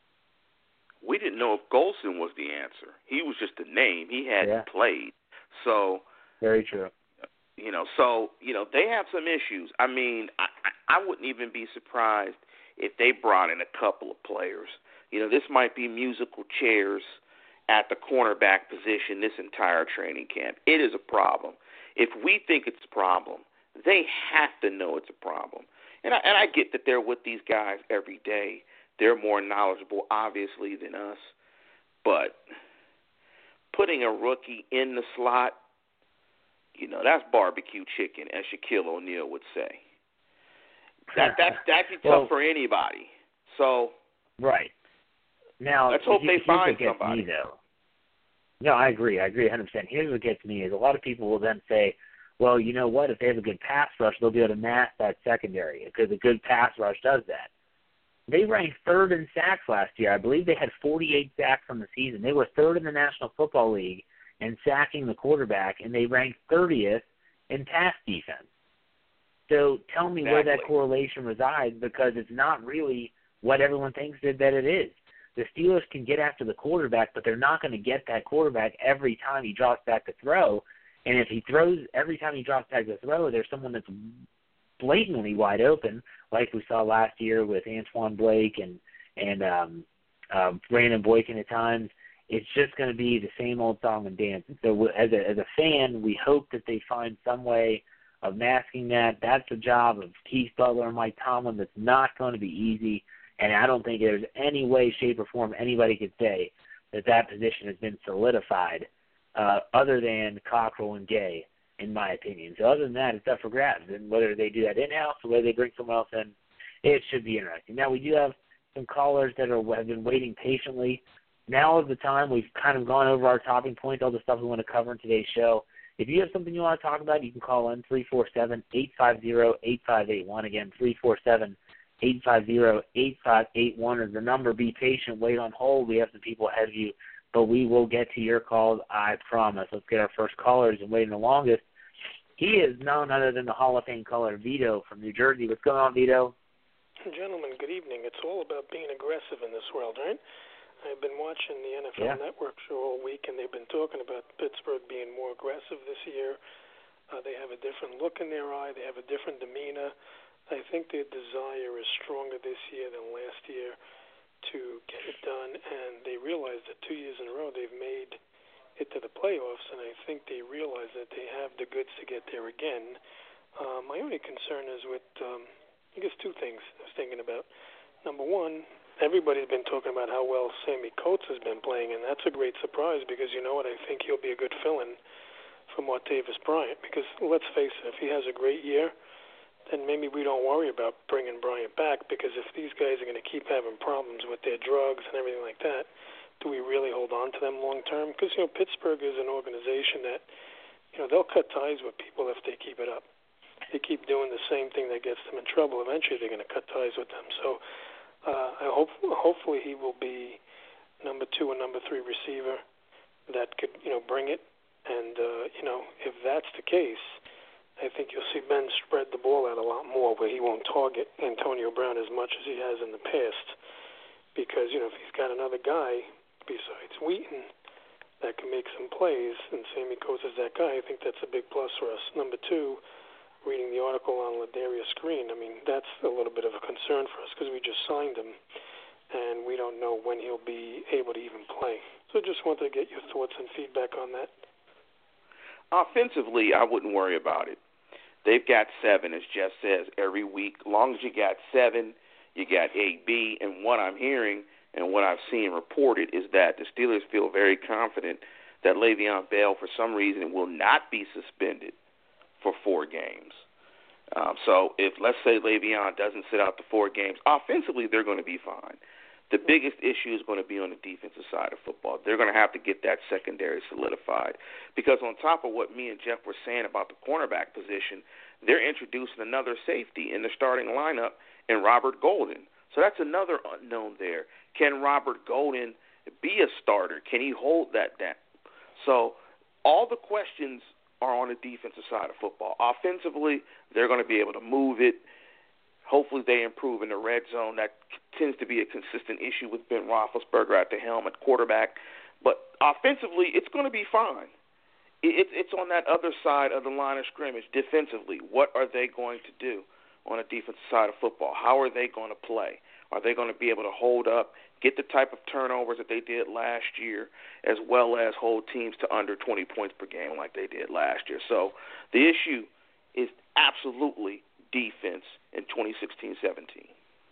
S5: we didn't know if Golson was the answer. He was just a name. He hadn't
S4: yeah.
S5: played. So,
S4: very true.
S5: You know, so, you know, they have some issues. I mean, I, I wouldn't even be surprised if they brought in a couple of players. You know, this might be musical chairs at the cornerback position this entire training camp. It is a problem. If we think it's a problem, they have to know it's a problem. And I, and I get that they're with these guys every day. They're more knowledgeable, obviously, than us. But putting a rookie in the slot, you know, that's barbecue chicken, as Shaquille O'Neal would say. That that that'd be tough
S4: well,
S5: for anybody. So
S4: right now,
S5: let's hope they find somebody.
S4: Me, though. No, I agree. I agree one hundred percent. Here's what gets me is a lot of people will then say, well, you know what? If they have a good pass rush, they'll be able to mask that secondary because a good pass rush does that. They ranked third in sacks last year. I believe they had forty-eight sacks on the season. They were third in the National Football League in sacking the quarterback, and they ranked thirtieth in pass defense. So tell me
S5: exactly.
S4: where that correlation resides, because it's not really what everyone thinks that, that it is. The Steelers can get after the quarterback, but they're not going to get that quarterback every time he drops back to throw. And if he throws every time he drops back to throw, there's someone that's blatantly wide open, like we saw last year with Antoine Blake and and um, uh, Brandon Boykin at times. It's just going to be the same old song and dance. And so as a, as a fan, we hope that they find some way of masking that. That's the job of Keith Butler and Mike Tomlin. That's not going to be easy. And I don't think there's any way, shape, or form anybody could say that that position has been solidified uh, other than Cockrell and Gay, in my opinion. So other than that, it's up for grabs. And whether they do that in-house or whether they bring someone else in, it should be interesting. Now, we do have some callers that are have been waiting patiently. Now is the time. We've kind of gone over our talking points, all the stuff we want to cover in today's show. If you have something you want to talk about, you can call in three four seven, eight five zero, eight five eight one. Again, three four seven, eight five zero, eight five eight one is the number. Be patient. Wait on hold. We have some people ahead of you, but we will get to your calls, I promise. Let's get our first callers and waiting the longest. He is none other than the Hall of Fame caller, Vito from New Jersey. What's going on, Vito?
S6: Gentlemen, good evening. It's all about being aggressive in this world, right? I've been watching the N F L
S4: yeah.
S6: Network show all week, and they've been talking about Pittsburgh being more aggressive this year. Uh, they have a different look in their eye. They have a different demeanor. I think their desire is stronger this year than last year to get it done, and they realize that two years in a row they've made it to the playoffs, and I think they realize that they have the goods to get there again. Uh, my only concern is with, um, I guess, two things I was thinking about. Number one, everybody's been talking about how well Sammy Coates has been playing, and that's a great surprise because, you know what, I think he'll be a good fill-in for Martavis Bryant, because let's face it, if he has a great year, then maybe we don't worry about bringing Bryant back, because if these guys are going to keep having problems with their drugs and everything like that, do we really hold on to them long term? Because, you know, Pittsburgh is an organization that, you know, they'll cut ties with people if they keep it up. They keep doing the same thing that gets them in trouble. Eventually they're going to cut ties with them. So uh, I hope hopefully he will be number two or number three receiver that could, you know, bring it. And, uh, you know, if that's the case, I think you'll see Ben spread the ball out a lot more, where he won't target Antonio Brown as much as he has in the past. Because, you know, if he's got another guy besides Wheaton that can make some plays, and Sammy Coates is that guy, I think that's a big plus for us. Number two, reading the article on Ladarius Green, I mean, that's a little bit of a concern for us because we just signed him, and we don't know when he'll be able to even play. So just wanted to get your thoughts and feedback on that.
S5: Offensively, I wouldn't worry about it. They've got seven, as Jeff says, every week. As long as you got seven, you got A B, and what I'm hearing and what I've seen reported is that the Steelers feel very confident that Le'Veon Bell, for some reason, will not be suspended for four games. Um, so if, let's say, Le'Veon doesn't sit out the four games, offensively they're going to be fine. The biggest issue is going to be on the defensive side of football. They're going to have to get that secondary solidified. Because on top of what me and Jeff were saying about the cornerback position, they're introducing another safety in the starting lineup in Robert Golden. So that's another unknown there. Can Robert Golden be a starter? Can he hold that down? So all the questions are on the defensive side of football. Offensively, they're going to be able to move it. Hopefully they improve in the red zone. That tends to be a consistent issue with Ben Roethlisberger at the helm at quarterback. But offensively, it's going to be fine. It's on that other side of the line of scrimmage defensively. What are they going to do on the defensive side of football? How are they going to play? Are they going to be able to hold up, get the type of turnovers that they did last year, as well as hold teams to under twenty points per game like they did last year? So the issue is absolutely defense in twenty sixteen seventeen.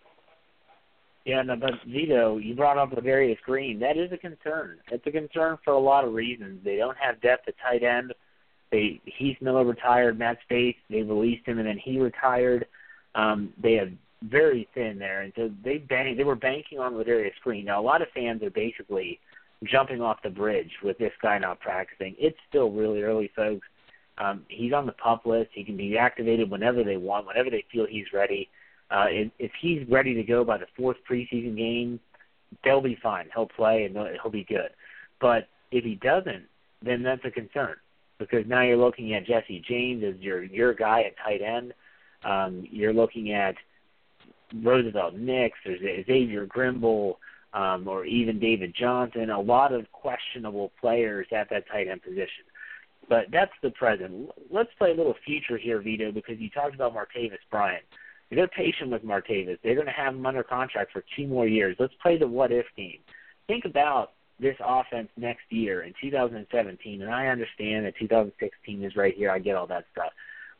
S4: Yeah, no, but Vito, you brought up Ladarius Green. That is a concern. It's a concern for a lot of reasons. They don't have depth at tight end. They Heath Miller retired, Matt Space, they released him, and then he retired. Um, they have very thin there, and so they bang, they were banking on Ladarius Green. Now, a lot of fans are basically jumping off the bridge with this guy not practicing. It's still really early, folks. Um, he's on the PUP list. He can be activated whenever they want, whenever they feel he's ready. Uh, if, if he's ready to go by the fourth preseason game, they'll be fine. He'll play, and he'll be good. But if he doesn't, then that's a concern, because now you're looking at Jesse James as your, your guy at tight end. Um, you're looking at Roosevelt Nix, or Xavier Grimble, um, or even David Johnson, a lot of questionable players at that tight end position. But that's the present. Let's play a little future here, Vito, because you talked about Martavis Bryant. If they're patient with Martavis, they're going to have him under contract for two more years. Let's play the what-if game. Think about this offense next year in two thousand seventeen, and I understand that two thousand sixteen is right here. I get all that stuff.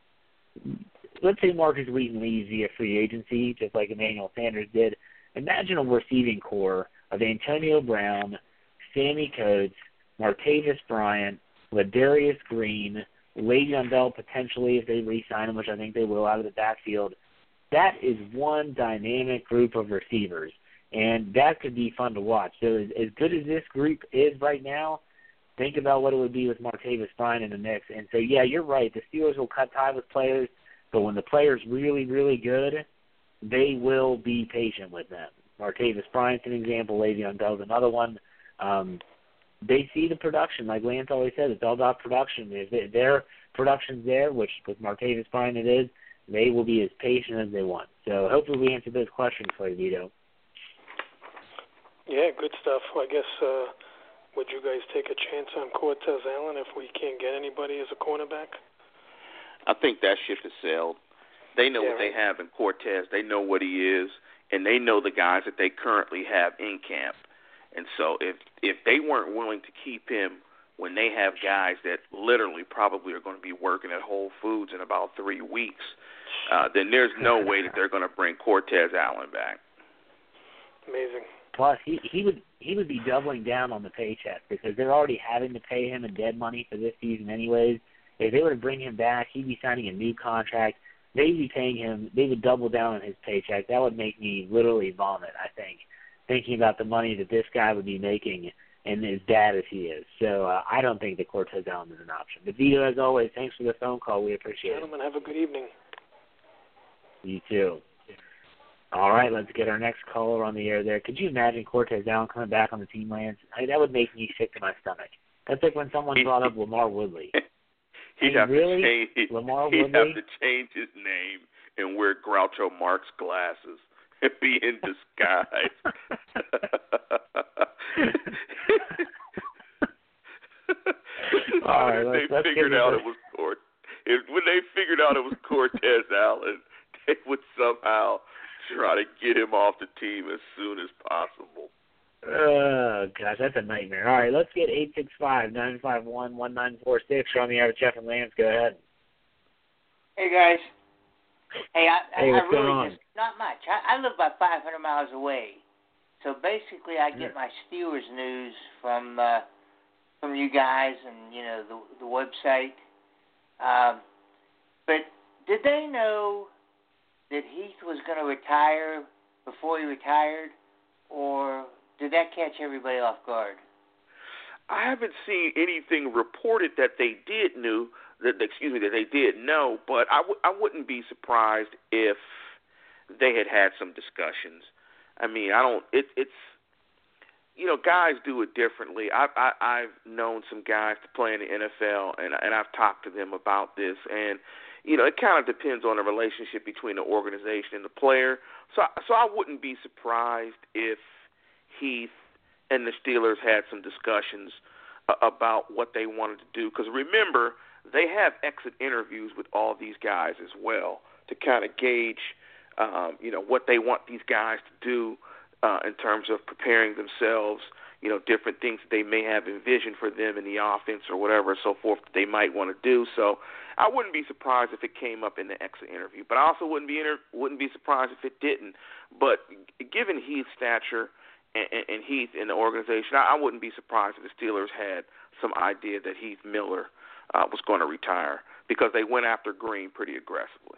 S4: Let's say Marcus Wheaton leaves via free agency, just like Emmanuel Sanders did. Imagine a receiving core of Antonio Brown, Sammy Coates, Martavis Bryant, Ladarius Green, Le'Veon Bell potentially if they re-sign him, which I think they will, out of the backfield. That is one dynamic group of receivers, and that could be fun to watch. So as, as good as this group is right now, think about what it would be with Martavis Bryant in the mix. And so, yeah, you're right. The Steelers will cut tie with players, but when the player's really, really good, they will be patient with them. Martavis Bryant's an example. Le'Veon Bell's another one. Um, they see the production. Like Lance always said, it's all about production. If their production's there, which with Martavis Bryant it is, they will be as patient as they want. So hopefully we answered those questions for you, Vito.
S6: Yeah, good stuff. Well, I guess, uh, would you guys take a chance on Cortez Allen if we can't get anybody as a cornerback?
S5: I think that ship has sailed. They know
S6: yeah,
S5: what
S6: right.
S5: they have in Cortez. They know what he is, and they know the guys that they currently have in camp. And so if if they weren't willing to keep him when they have guys that literally probably are going to be working at Whole Foods in about three weeks, uh, then there's no way that they're going to bring Cortez Allen back.
S6: Amazing.
S4: Plus, he, he would he would be doubling down on the paycheck because they're already having to pay him in dead money for this season anyways. if they were to bring him back, he'd be signing a new contract. They'd be paying him. They would double down on his paycheck. That would make me literally vomit, I think, thinking about the money that this guy would be making and as bad as he is. So uh, I don't think that Cortez Allen is an option. But Vito, as always, thanks for the phone call. We appreciate
S6: Gentlemen,
S4: it.
S6: have a good evening.
S4: You too. All right, let's get our next caller on the air there. Could you imagine Cortez Allen coming back on the team, Lance? I mean, that would make me sick to my stomach. That's like when someone brought up LaMarr Woodley.
S5: He'd
S4: I mean,
S5: have
S4: really?
S5: to change,
S4: LaMarr
S5: he'd
S4: Woodley?
S5: have to change his name and wear Groucho Marx glasses and be in disguise.
S4: All right,
S5: if
S4: let's,
S5: they
S4: let's
S5: figured
S4: get
S5: out
S4: into
S5: it was Cort, if, when they figured out it was Cortez Allen, they would somehow try to get him off the team as soon as possible.
S4: Oh, gosh, that's a nightmare. All right, let's get eight six five, nine five one, one nine four six. You're on the air with Jeff and Lance. Go ahead.
S7: Hey, guys. Hey, I,
S4: Hey,
S7: I,
S4: what's
S7: I really
S4: going on?
S7: just, not much. I, I live about five hundred miles away. So basically I get my Steelers news from uh, from you guys and, you know, the, the website. Um, but did they know that Heath was going to retire before he retired, or did that catch everybody off guard?
S5: I haven't seen anything reported that they did knew that excuse me that they did know, but I, w- I wouldn't be surprised if they had had some discussions. I mean, I don't. It, it's you know, guys do it differently. I, I I've known some guys to play in the N F L, and and I've talked to them about this, and you know, it kind of depends on the relationship between the organization and the player. So so I wouldn't be surprised if Heath and the Steelers had some discussions uh, about what they wanted to do. Because remember, they have exit interviews with all these guys as well to kind of gauge, um, you know, what they want these guys to do uh, in terms of preparing themselves, you know, different things that they may have envisioned for them in the offense or whatever, so forth, that they might want to do. So I wouldn't be surprised if it came up in the exit interview, but I also wouldn't be inter- wouldn't be surprised if it didn't. But given Heath's stature and, and, and Heath in the organization, I, I wouldn't be surprised if the Steelers had some idea that Heath Miller uh, was going to retire, because they went after Green pretty aggressively.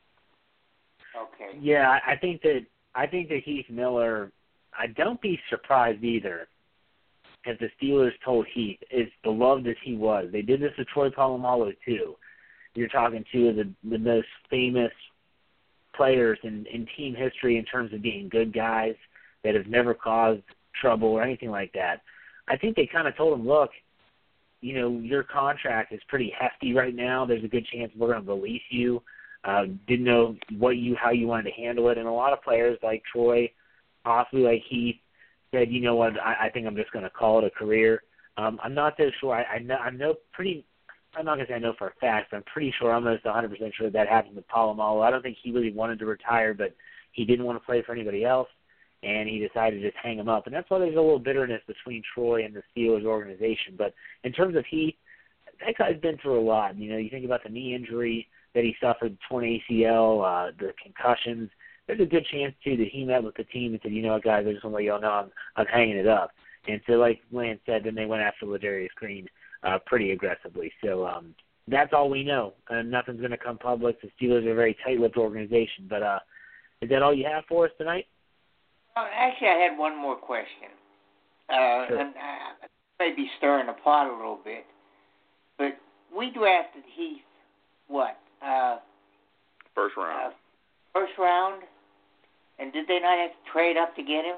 S7: Okay.
S4: Yeah, I think that I think that Heath Miller. I don't be surprised either if the Steelers told Heath, as beloved as he was, they did this to Troy Polamalu too. You're talking two of the, the most famous players in, in team history in terms of being good guys that have never caused trouble or anything like that. I think they kind of told him, look, you know, your contract is pretty hefty right now. There's a good chance we're going to release you. Uh, didn't know what you how you wanted to handle it. And a lot of players like Troy, possibly like Heath, said, you know what, I, I think I'm just going to call it a career. Um, I'm not so sure. I, I, know, I know pretty – I'm not going to say I know for a fact, but I'm pretty sure, almost one hundred percent sure that happened with Polamalu. I don't think he really wanted to retire, but he didn't want to play for anybody else, and he decided to just hang him up. And that's why there's a little bitterness between Troy and the Steelers organization. But in terms of Heath, that guy's been through a lot. You know, you think about the knee injury that he suffered, torn A C L, uh, the concussions. There's a good chance, too, that he met with the team and said, you know what, guys, I just want to let y'all know I'm, I'm hanging it up. And so, like Lance said, then they went after Ladarius Green uh, pretty aggressively. So um, that's all we know. Uh, nothing's going to come public. The Steelers are a very tight-lipped organization. But uh, is that all you have for us tonight?
S7: Well, actually, I had one more question. Uh,
S4: Sure.
S7: And I may be stirring the pot a little bit. But we drafted Heath, what? Uh,
S5: First round.
S7: uh, first round? And did they not have to trade up to get him?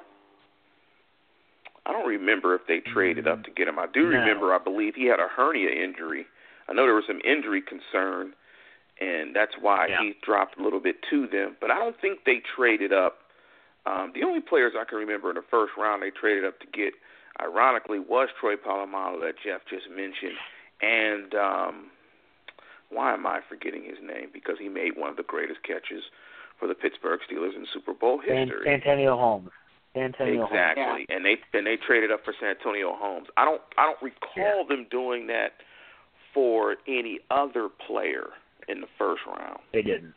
S5: I don't remember if they traded up to get him. I do
S4: No.
S5: remember, I believe, he had a hernia injury. I know there was some injury concern, and that's why
S4: Yeah.
S5: he dropped a little bit to them. But I don't think they traded up. Um, the only players I can remember in the first round they traded up to get, ironically, was Troy Polamalu that Jeff just mentioned. And um, why am I forgetting his name? Because he made one of the greatest catches for the Pittsburgh Steelers in Super Bowl history.
S4: Santonio Holmes. Santonio
S5: Exactly,
S4: Holmes.
S5: and they and they traded up for Santonio Holmes. I don't I don't recall them doing that for any other player in the first round.
S4: They didn't.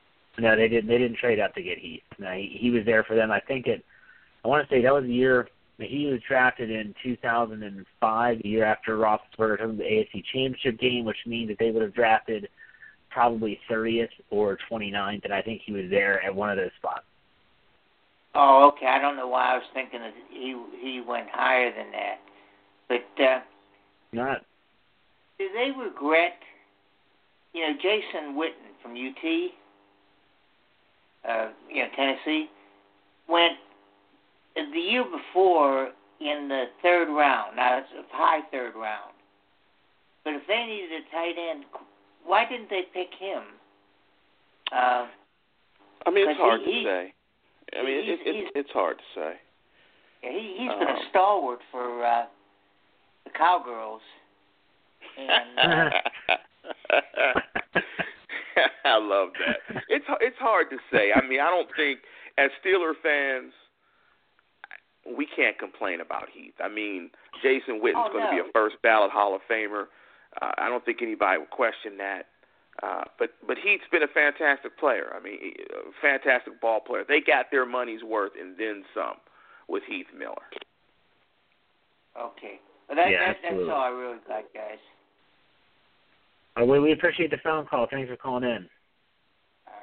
S4: No, they didn't. They didn't trade up to get Heath. No, he, he was there for them. I think it. I want to say that was the year. He was drafted in two thousand five, the year after Roethlisberger took the A F C Championship game, which means that they would have drafted probably thirtieth or twenty-ninth, and I think he was there at one of those spots.
S7: Oh, okay. I don't know why I was thinking that he he went higher than that. But uh,
S4: Not.
S7: do they regret, you know, Jason Witten from U T, uh, you know, Tennessee, went the year before in the third round. Now, it's a high third round. But if they needed a tight end, why didn't they pick him? Uh,
S5: I mean, it's hard
S7: he,
S5: to
S7: he,
S5: say. I mean,
S7: he's,
S5: it, it, it's hard to say.
S7: Yeah, he, he's been
S5: Um,
S7: a stalwart for uh, the Cowgirls. And, uh,
S5: I love that. It's it's hard to say. I mean, I don't think, as Steeler fans, we can't complain about Heath. I mean, Jason Witten's
S7: Oh,
S5: going to
S7: no.
S5: be a first ballot Hall of Famer. Uh, I don't think anybody would question that. Uh, but but Heath's been a fantastic player. I mean, a fantastic ball player. They got their money's worth and then some with Heath Miller.
S7: okay. Well, that,
S4: Yeah,
S7: that, that's
S4: absolutely.
S7: all I really like, guys.
S4: Oh, well, we appreciate the phone call. Thanks for calling in.
S7: All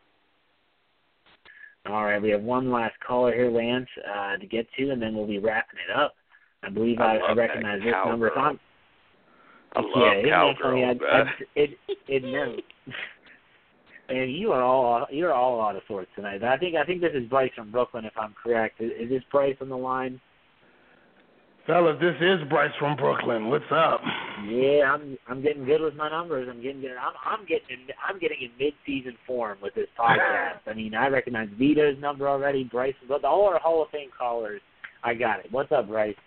S7: right.
S4: All right, we have one last caller here, Lance, uh, to get to, and then we'll be wrapping it up. I believe I,
S5: I
S4: I
S5: love
S4: recognize
S5: that
S4: this number. If
S5: cowgirl.
S4: I'm,
S5: I love
S4: yeah, it
S5: cowgirls.
S4: definitely- I- I- It it no. And you are all you're all out of sorts tonight. I think I think this is Bryce from Brooklyn, if I'm correct. Is, is this Bryce on the line?
S3: Fellas, this is Bryce from Brooklyn. What's up?
S4: Yeah, I'm I'm getting good with my numbers. I'm getting good. I'm I'm getting in, I'm getting in mid-season form with this podcast. I mean, I recognize Vito's number already. Bryce, but all our Hall of Fame callers, I got it. What's up, Bryce?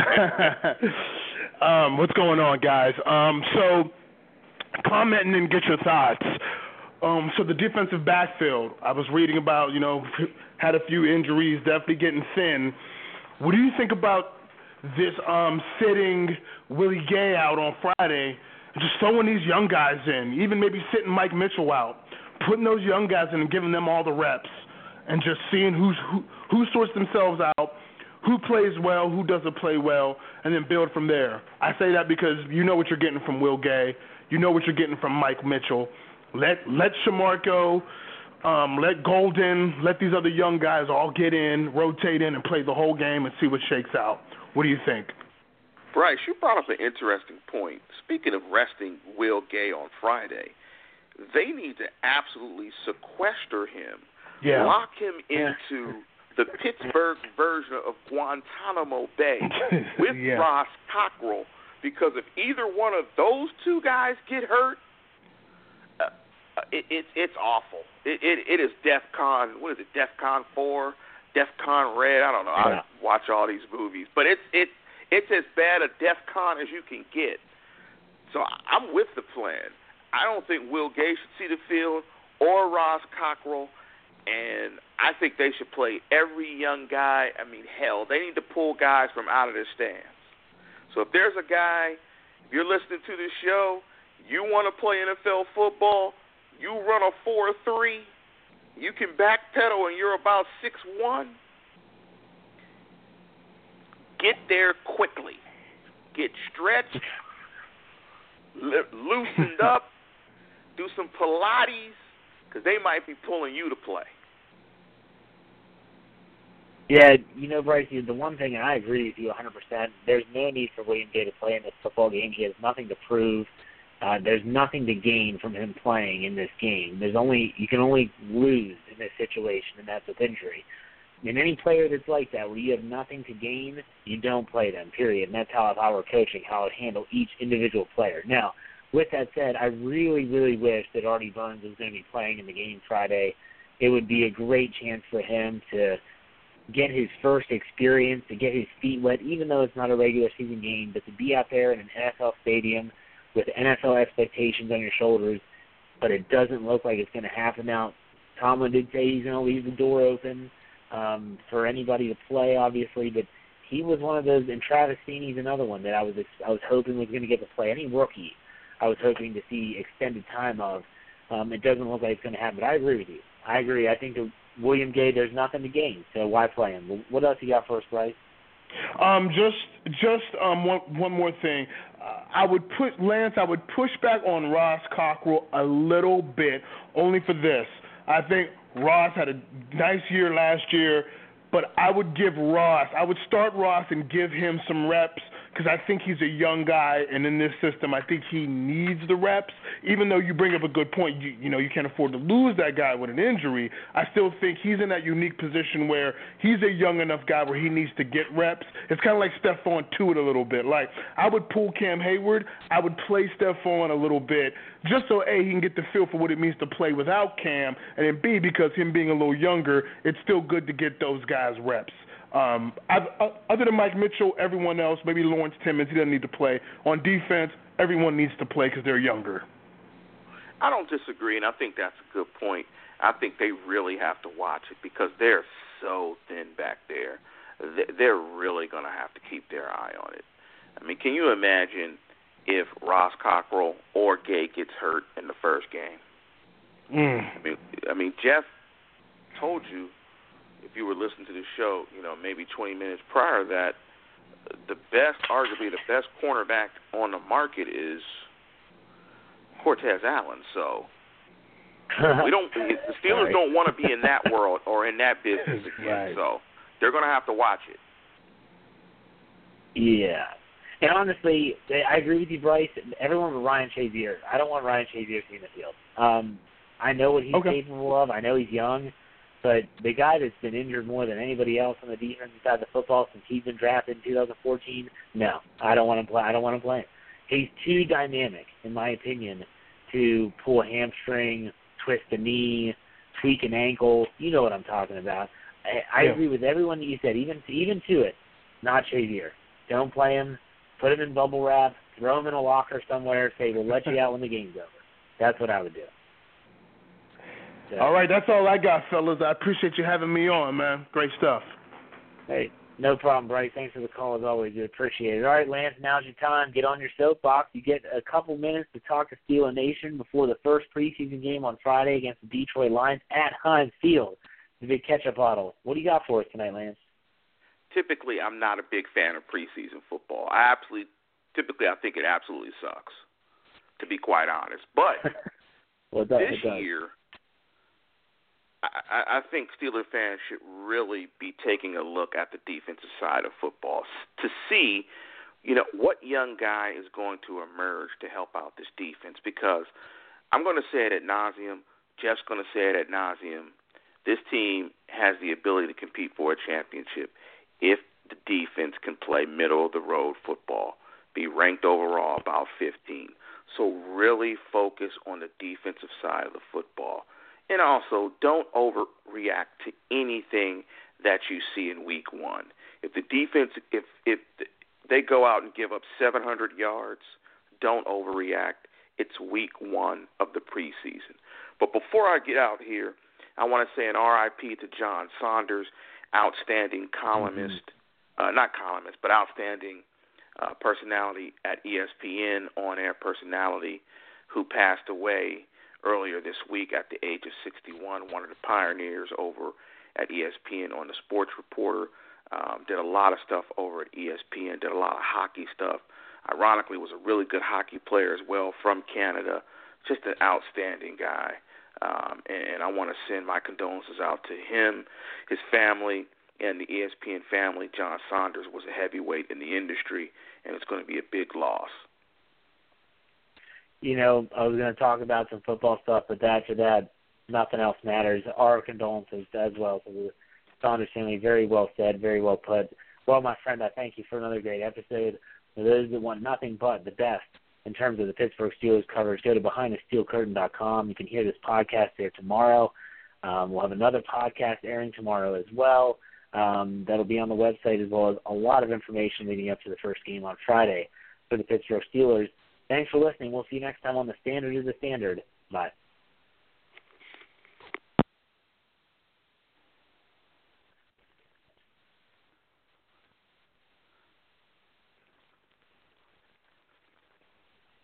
S3: um, what's going on, guys? Um, so, commenting and get your thoughts. Um, so the defensive backfield, I was reading about, you know, had a few injuries, definitely getting thin. What do you think about this um, sitting Willie Gay out on Friday, and just throwing these young guys in, even maybe sitting Mike Mitchell out, putting those young guys in and giving them all the reps, and just seeing who's, who who sorts themselves out, who plays well, who doesn't play well, and then build from there. I say that because you know what you're getting from Will Gay. You know what you're getting from Mike Mitchell. Let let Shamar go. Um, let Golden, let these other young guys all get in, rotate in, and play the whole game and see what shakes out. What do you think?
S5: Bryce, you brought up an interesting point. Speaking of resting Will Gay on Friday, they need to absolutely sequester him,
S3: Yeah.
S5: lock him into the Pittsburgh version of Guantanamo Bay with
S3: Yeah.
S5: Ross Cockrell, because if either one of those two guys get hurt, uh, it, it, it's awful. It, it, it is DEFCON, what is it, DEFCON four, DEFCON Red, I don't know.
S4: Yeah.
S5: I watch all these movies. But it's, it's, it's as bad a DEFCON as you can get. So I'm with the plan. I don't think Will Gay should see the field or Ross Cockrell, and I think they should play every young guy. I mean, hell, they need to pull guys from out of their stands. So if there's a guy, if you're listening to this show, you want to play N F L football, you run a four three, you can backpedal and you're about six one, get there quickly. Get stretched, li- loosened up, do some Pilates, because they might be pulling you to play.
S4: Yeah, you know, Bryce, the one thing, and I agree with you one hundred percent, there's no need for William Gay to play in this football game. He has nothing to prove. Uh, there's nothing to gain from him playing in this game. There's only you can only lose in this situation, and that's with injury. And any player that's like that, where you have nothing to gain, you don't play them, period. And that's how if I were coaching, how I would handle each individual player. Now, with that said, I really, really wish that Artie Burns was going to be playing in the game Friday. It would be a great chance for him to get his first experience, to get his feet wet, even though it's not a regular season game, but to be out there in an N F L stadium with N F L expectations on your shoulders, but it doesn't look like it's going to happen. Now, Tomlin did say he's going to leave the door open um, for anybody to play, obviously, but he was one of those, and Travis Feeney's another one that I was I was hoping was going to get to play. Any rookie I was hoping to see extended time of. Um, it doesn't look like it's going to happen, but I agree with you. I agree. I think that William Gay, there's nothing to gain, so why play him? What else you got for us, Bryce?
S3: Um, just just um one one more thing. Uh, I would put Lance. I would push back on Ross Cockrell a little bit, only for this. I think Ross had a nice year last year, but I would give Ross. I would start Ross and give him some reps because I think he's a young guy, and in this system, I think he needs the reps. Even though you bring up a good point, you, you know you can't afford to lose that guy with an injury. I still think he's in that unique position where he's a young enough guy where he needs to get reps. It's kind of like Stephon Tuitt a little bit. Like I would pull Cam Hayward, I would play Stephon a little bit, just so A, he can get the feel for what it means to play without Cam, and then B, because him being a little younger, it's still good to get those guys reps. Um, I've, uh, other than Mike Mitchell, everyone else, maybe Lawrence Timmons, he doesn't need to play. On defense, everyone needs to play because they're younger.
S5: I don't disagree, and I think that's a good point. I think they really have to watch it because they're so thin back there. They're really going to have to keep their eye on it. I mean, can you imagine if Ross Cockrell or Gay gets hurt in the first game?
S3: Mm.
S5: I mean, I mean, Jeff told you, if you were listening to the show, you know, maybe twenty minutes prior, that the best, arguably the best cornerback on the market is Cortez Allen. So we don't. The Steelers right. don't want to be in that world or in that business again. Right. So they're going to have to watch it.
S4: Yeah. And honestly, I agree with you, Bryce. Everyone but Ryan Shazier. I don't want Ryan Shazier seeing the field. Um, I know what he's
S3: okay.
S4: capable of. I know he's young. But the guy that's been injured more than anybody else on the defensive side of the football since he's been drafted in two thousand fourteen, no, I don't want to play. I don't want to play him. He's too dynamic, in my opinion, to pull a hamstring, twist a knee, tweak an ankle. You know what I'm talking about. I, I
S3: yeah.
S4: agree with everyone that you said, even even to it. Not Shazier. Don't play him. Put him in bubble wrap. Throw him in a locker somewhere. Say we'll let you out when the game's over. That's what I would do.
S3: All right, that's all I got, fellas. I appreciate you having me on, man. Great stuff.
S4: Hey, no problem, Bryce. Thanks for the call as always. We appreciate it. All right, Lance, now's your time. Get on your soapbox. You get a couple minutes to talk to Steeler Nation before the first preseason game on Friday against the Detroit Lions at Heinz Field. The big catch-up bottle. What do you got for us tonight, Lance?
S5: Typically, I'm not a big fan of preseason football. I absolutely, typically, I think it absolutely sucks, to be quite honest. But
S4: well, it does,
S5: this
S4: it does.
S5: year, I, I think Steeler fans should really be taking a look at the defensive side of football to see, you know, what young guy is going to emerge to help out this defense. Because I'm going to say it ad nauseum, Jeff's going to say it ad nauseum, this team has the ability to compete for a championship if the defense can play middle-of-the-road football, be ranked overall about fifteen. So really focus on the defensive side of the football. And also, don't overreact to anything that you see in week one. If the defense, if if they go out and give up seven hundred yards, don't overreact. It's week one of the preseason. But before I get out here, I want to say an R I P to John Saunders, outstanding columnist, mm-hmm. uh, not columnist, but outstanding uh, personality at E S P N, on-air personality, who passed away earlier this week at the age of sixty-one, one of the pioneers over at E S P N on the Sports Reporter. Um, did a lot of stuff over at E S P N, did a lot of hockey stuff. Ironically, was a really good hockey player as well from Canada. Just an outstanding guy. Um, and, and I want to send my condolences out to him, his family, and the E S P N family. John Saunders was a heavyweight in the industry, and it's going to be a big loss.
S4: You know, I was going to talk about some football stuff, but after that, nothing else matters. Our condolences as well to the Saunders family. Very well said, very well put. Well, my friend, I thank you for another great episode. For those that want nothing but the best in terms of the Pittsburgh Steelers coverage, go to behind the steel curtain dot com. You can hear this podcast there tomorrow. Um, we'll have another podcast airing tomorrow as well. Um, that'll be on the website, as well as a lot of information leading up to the first game on Friday for the Pittsburgh Steelers. Thanks for listening. We'll see you next time on The Standard is the Standard. Bye.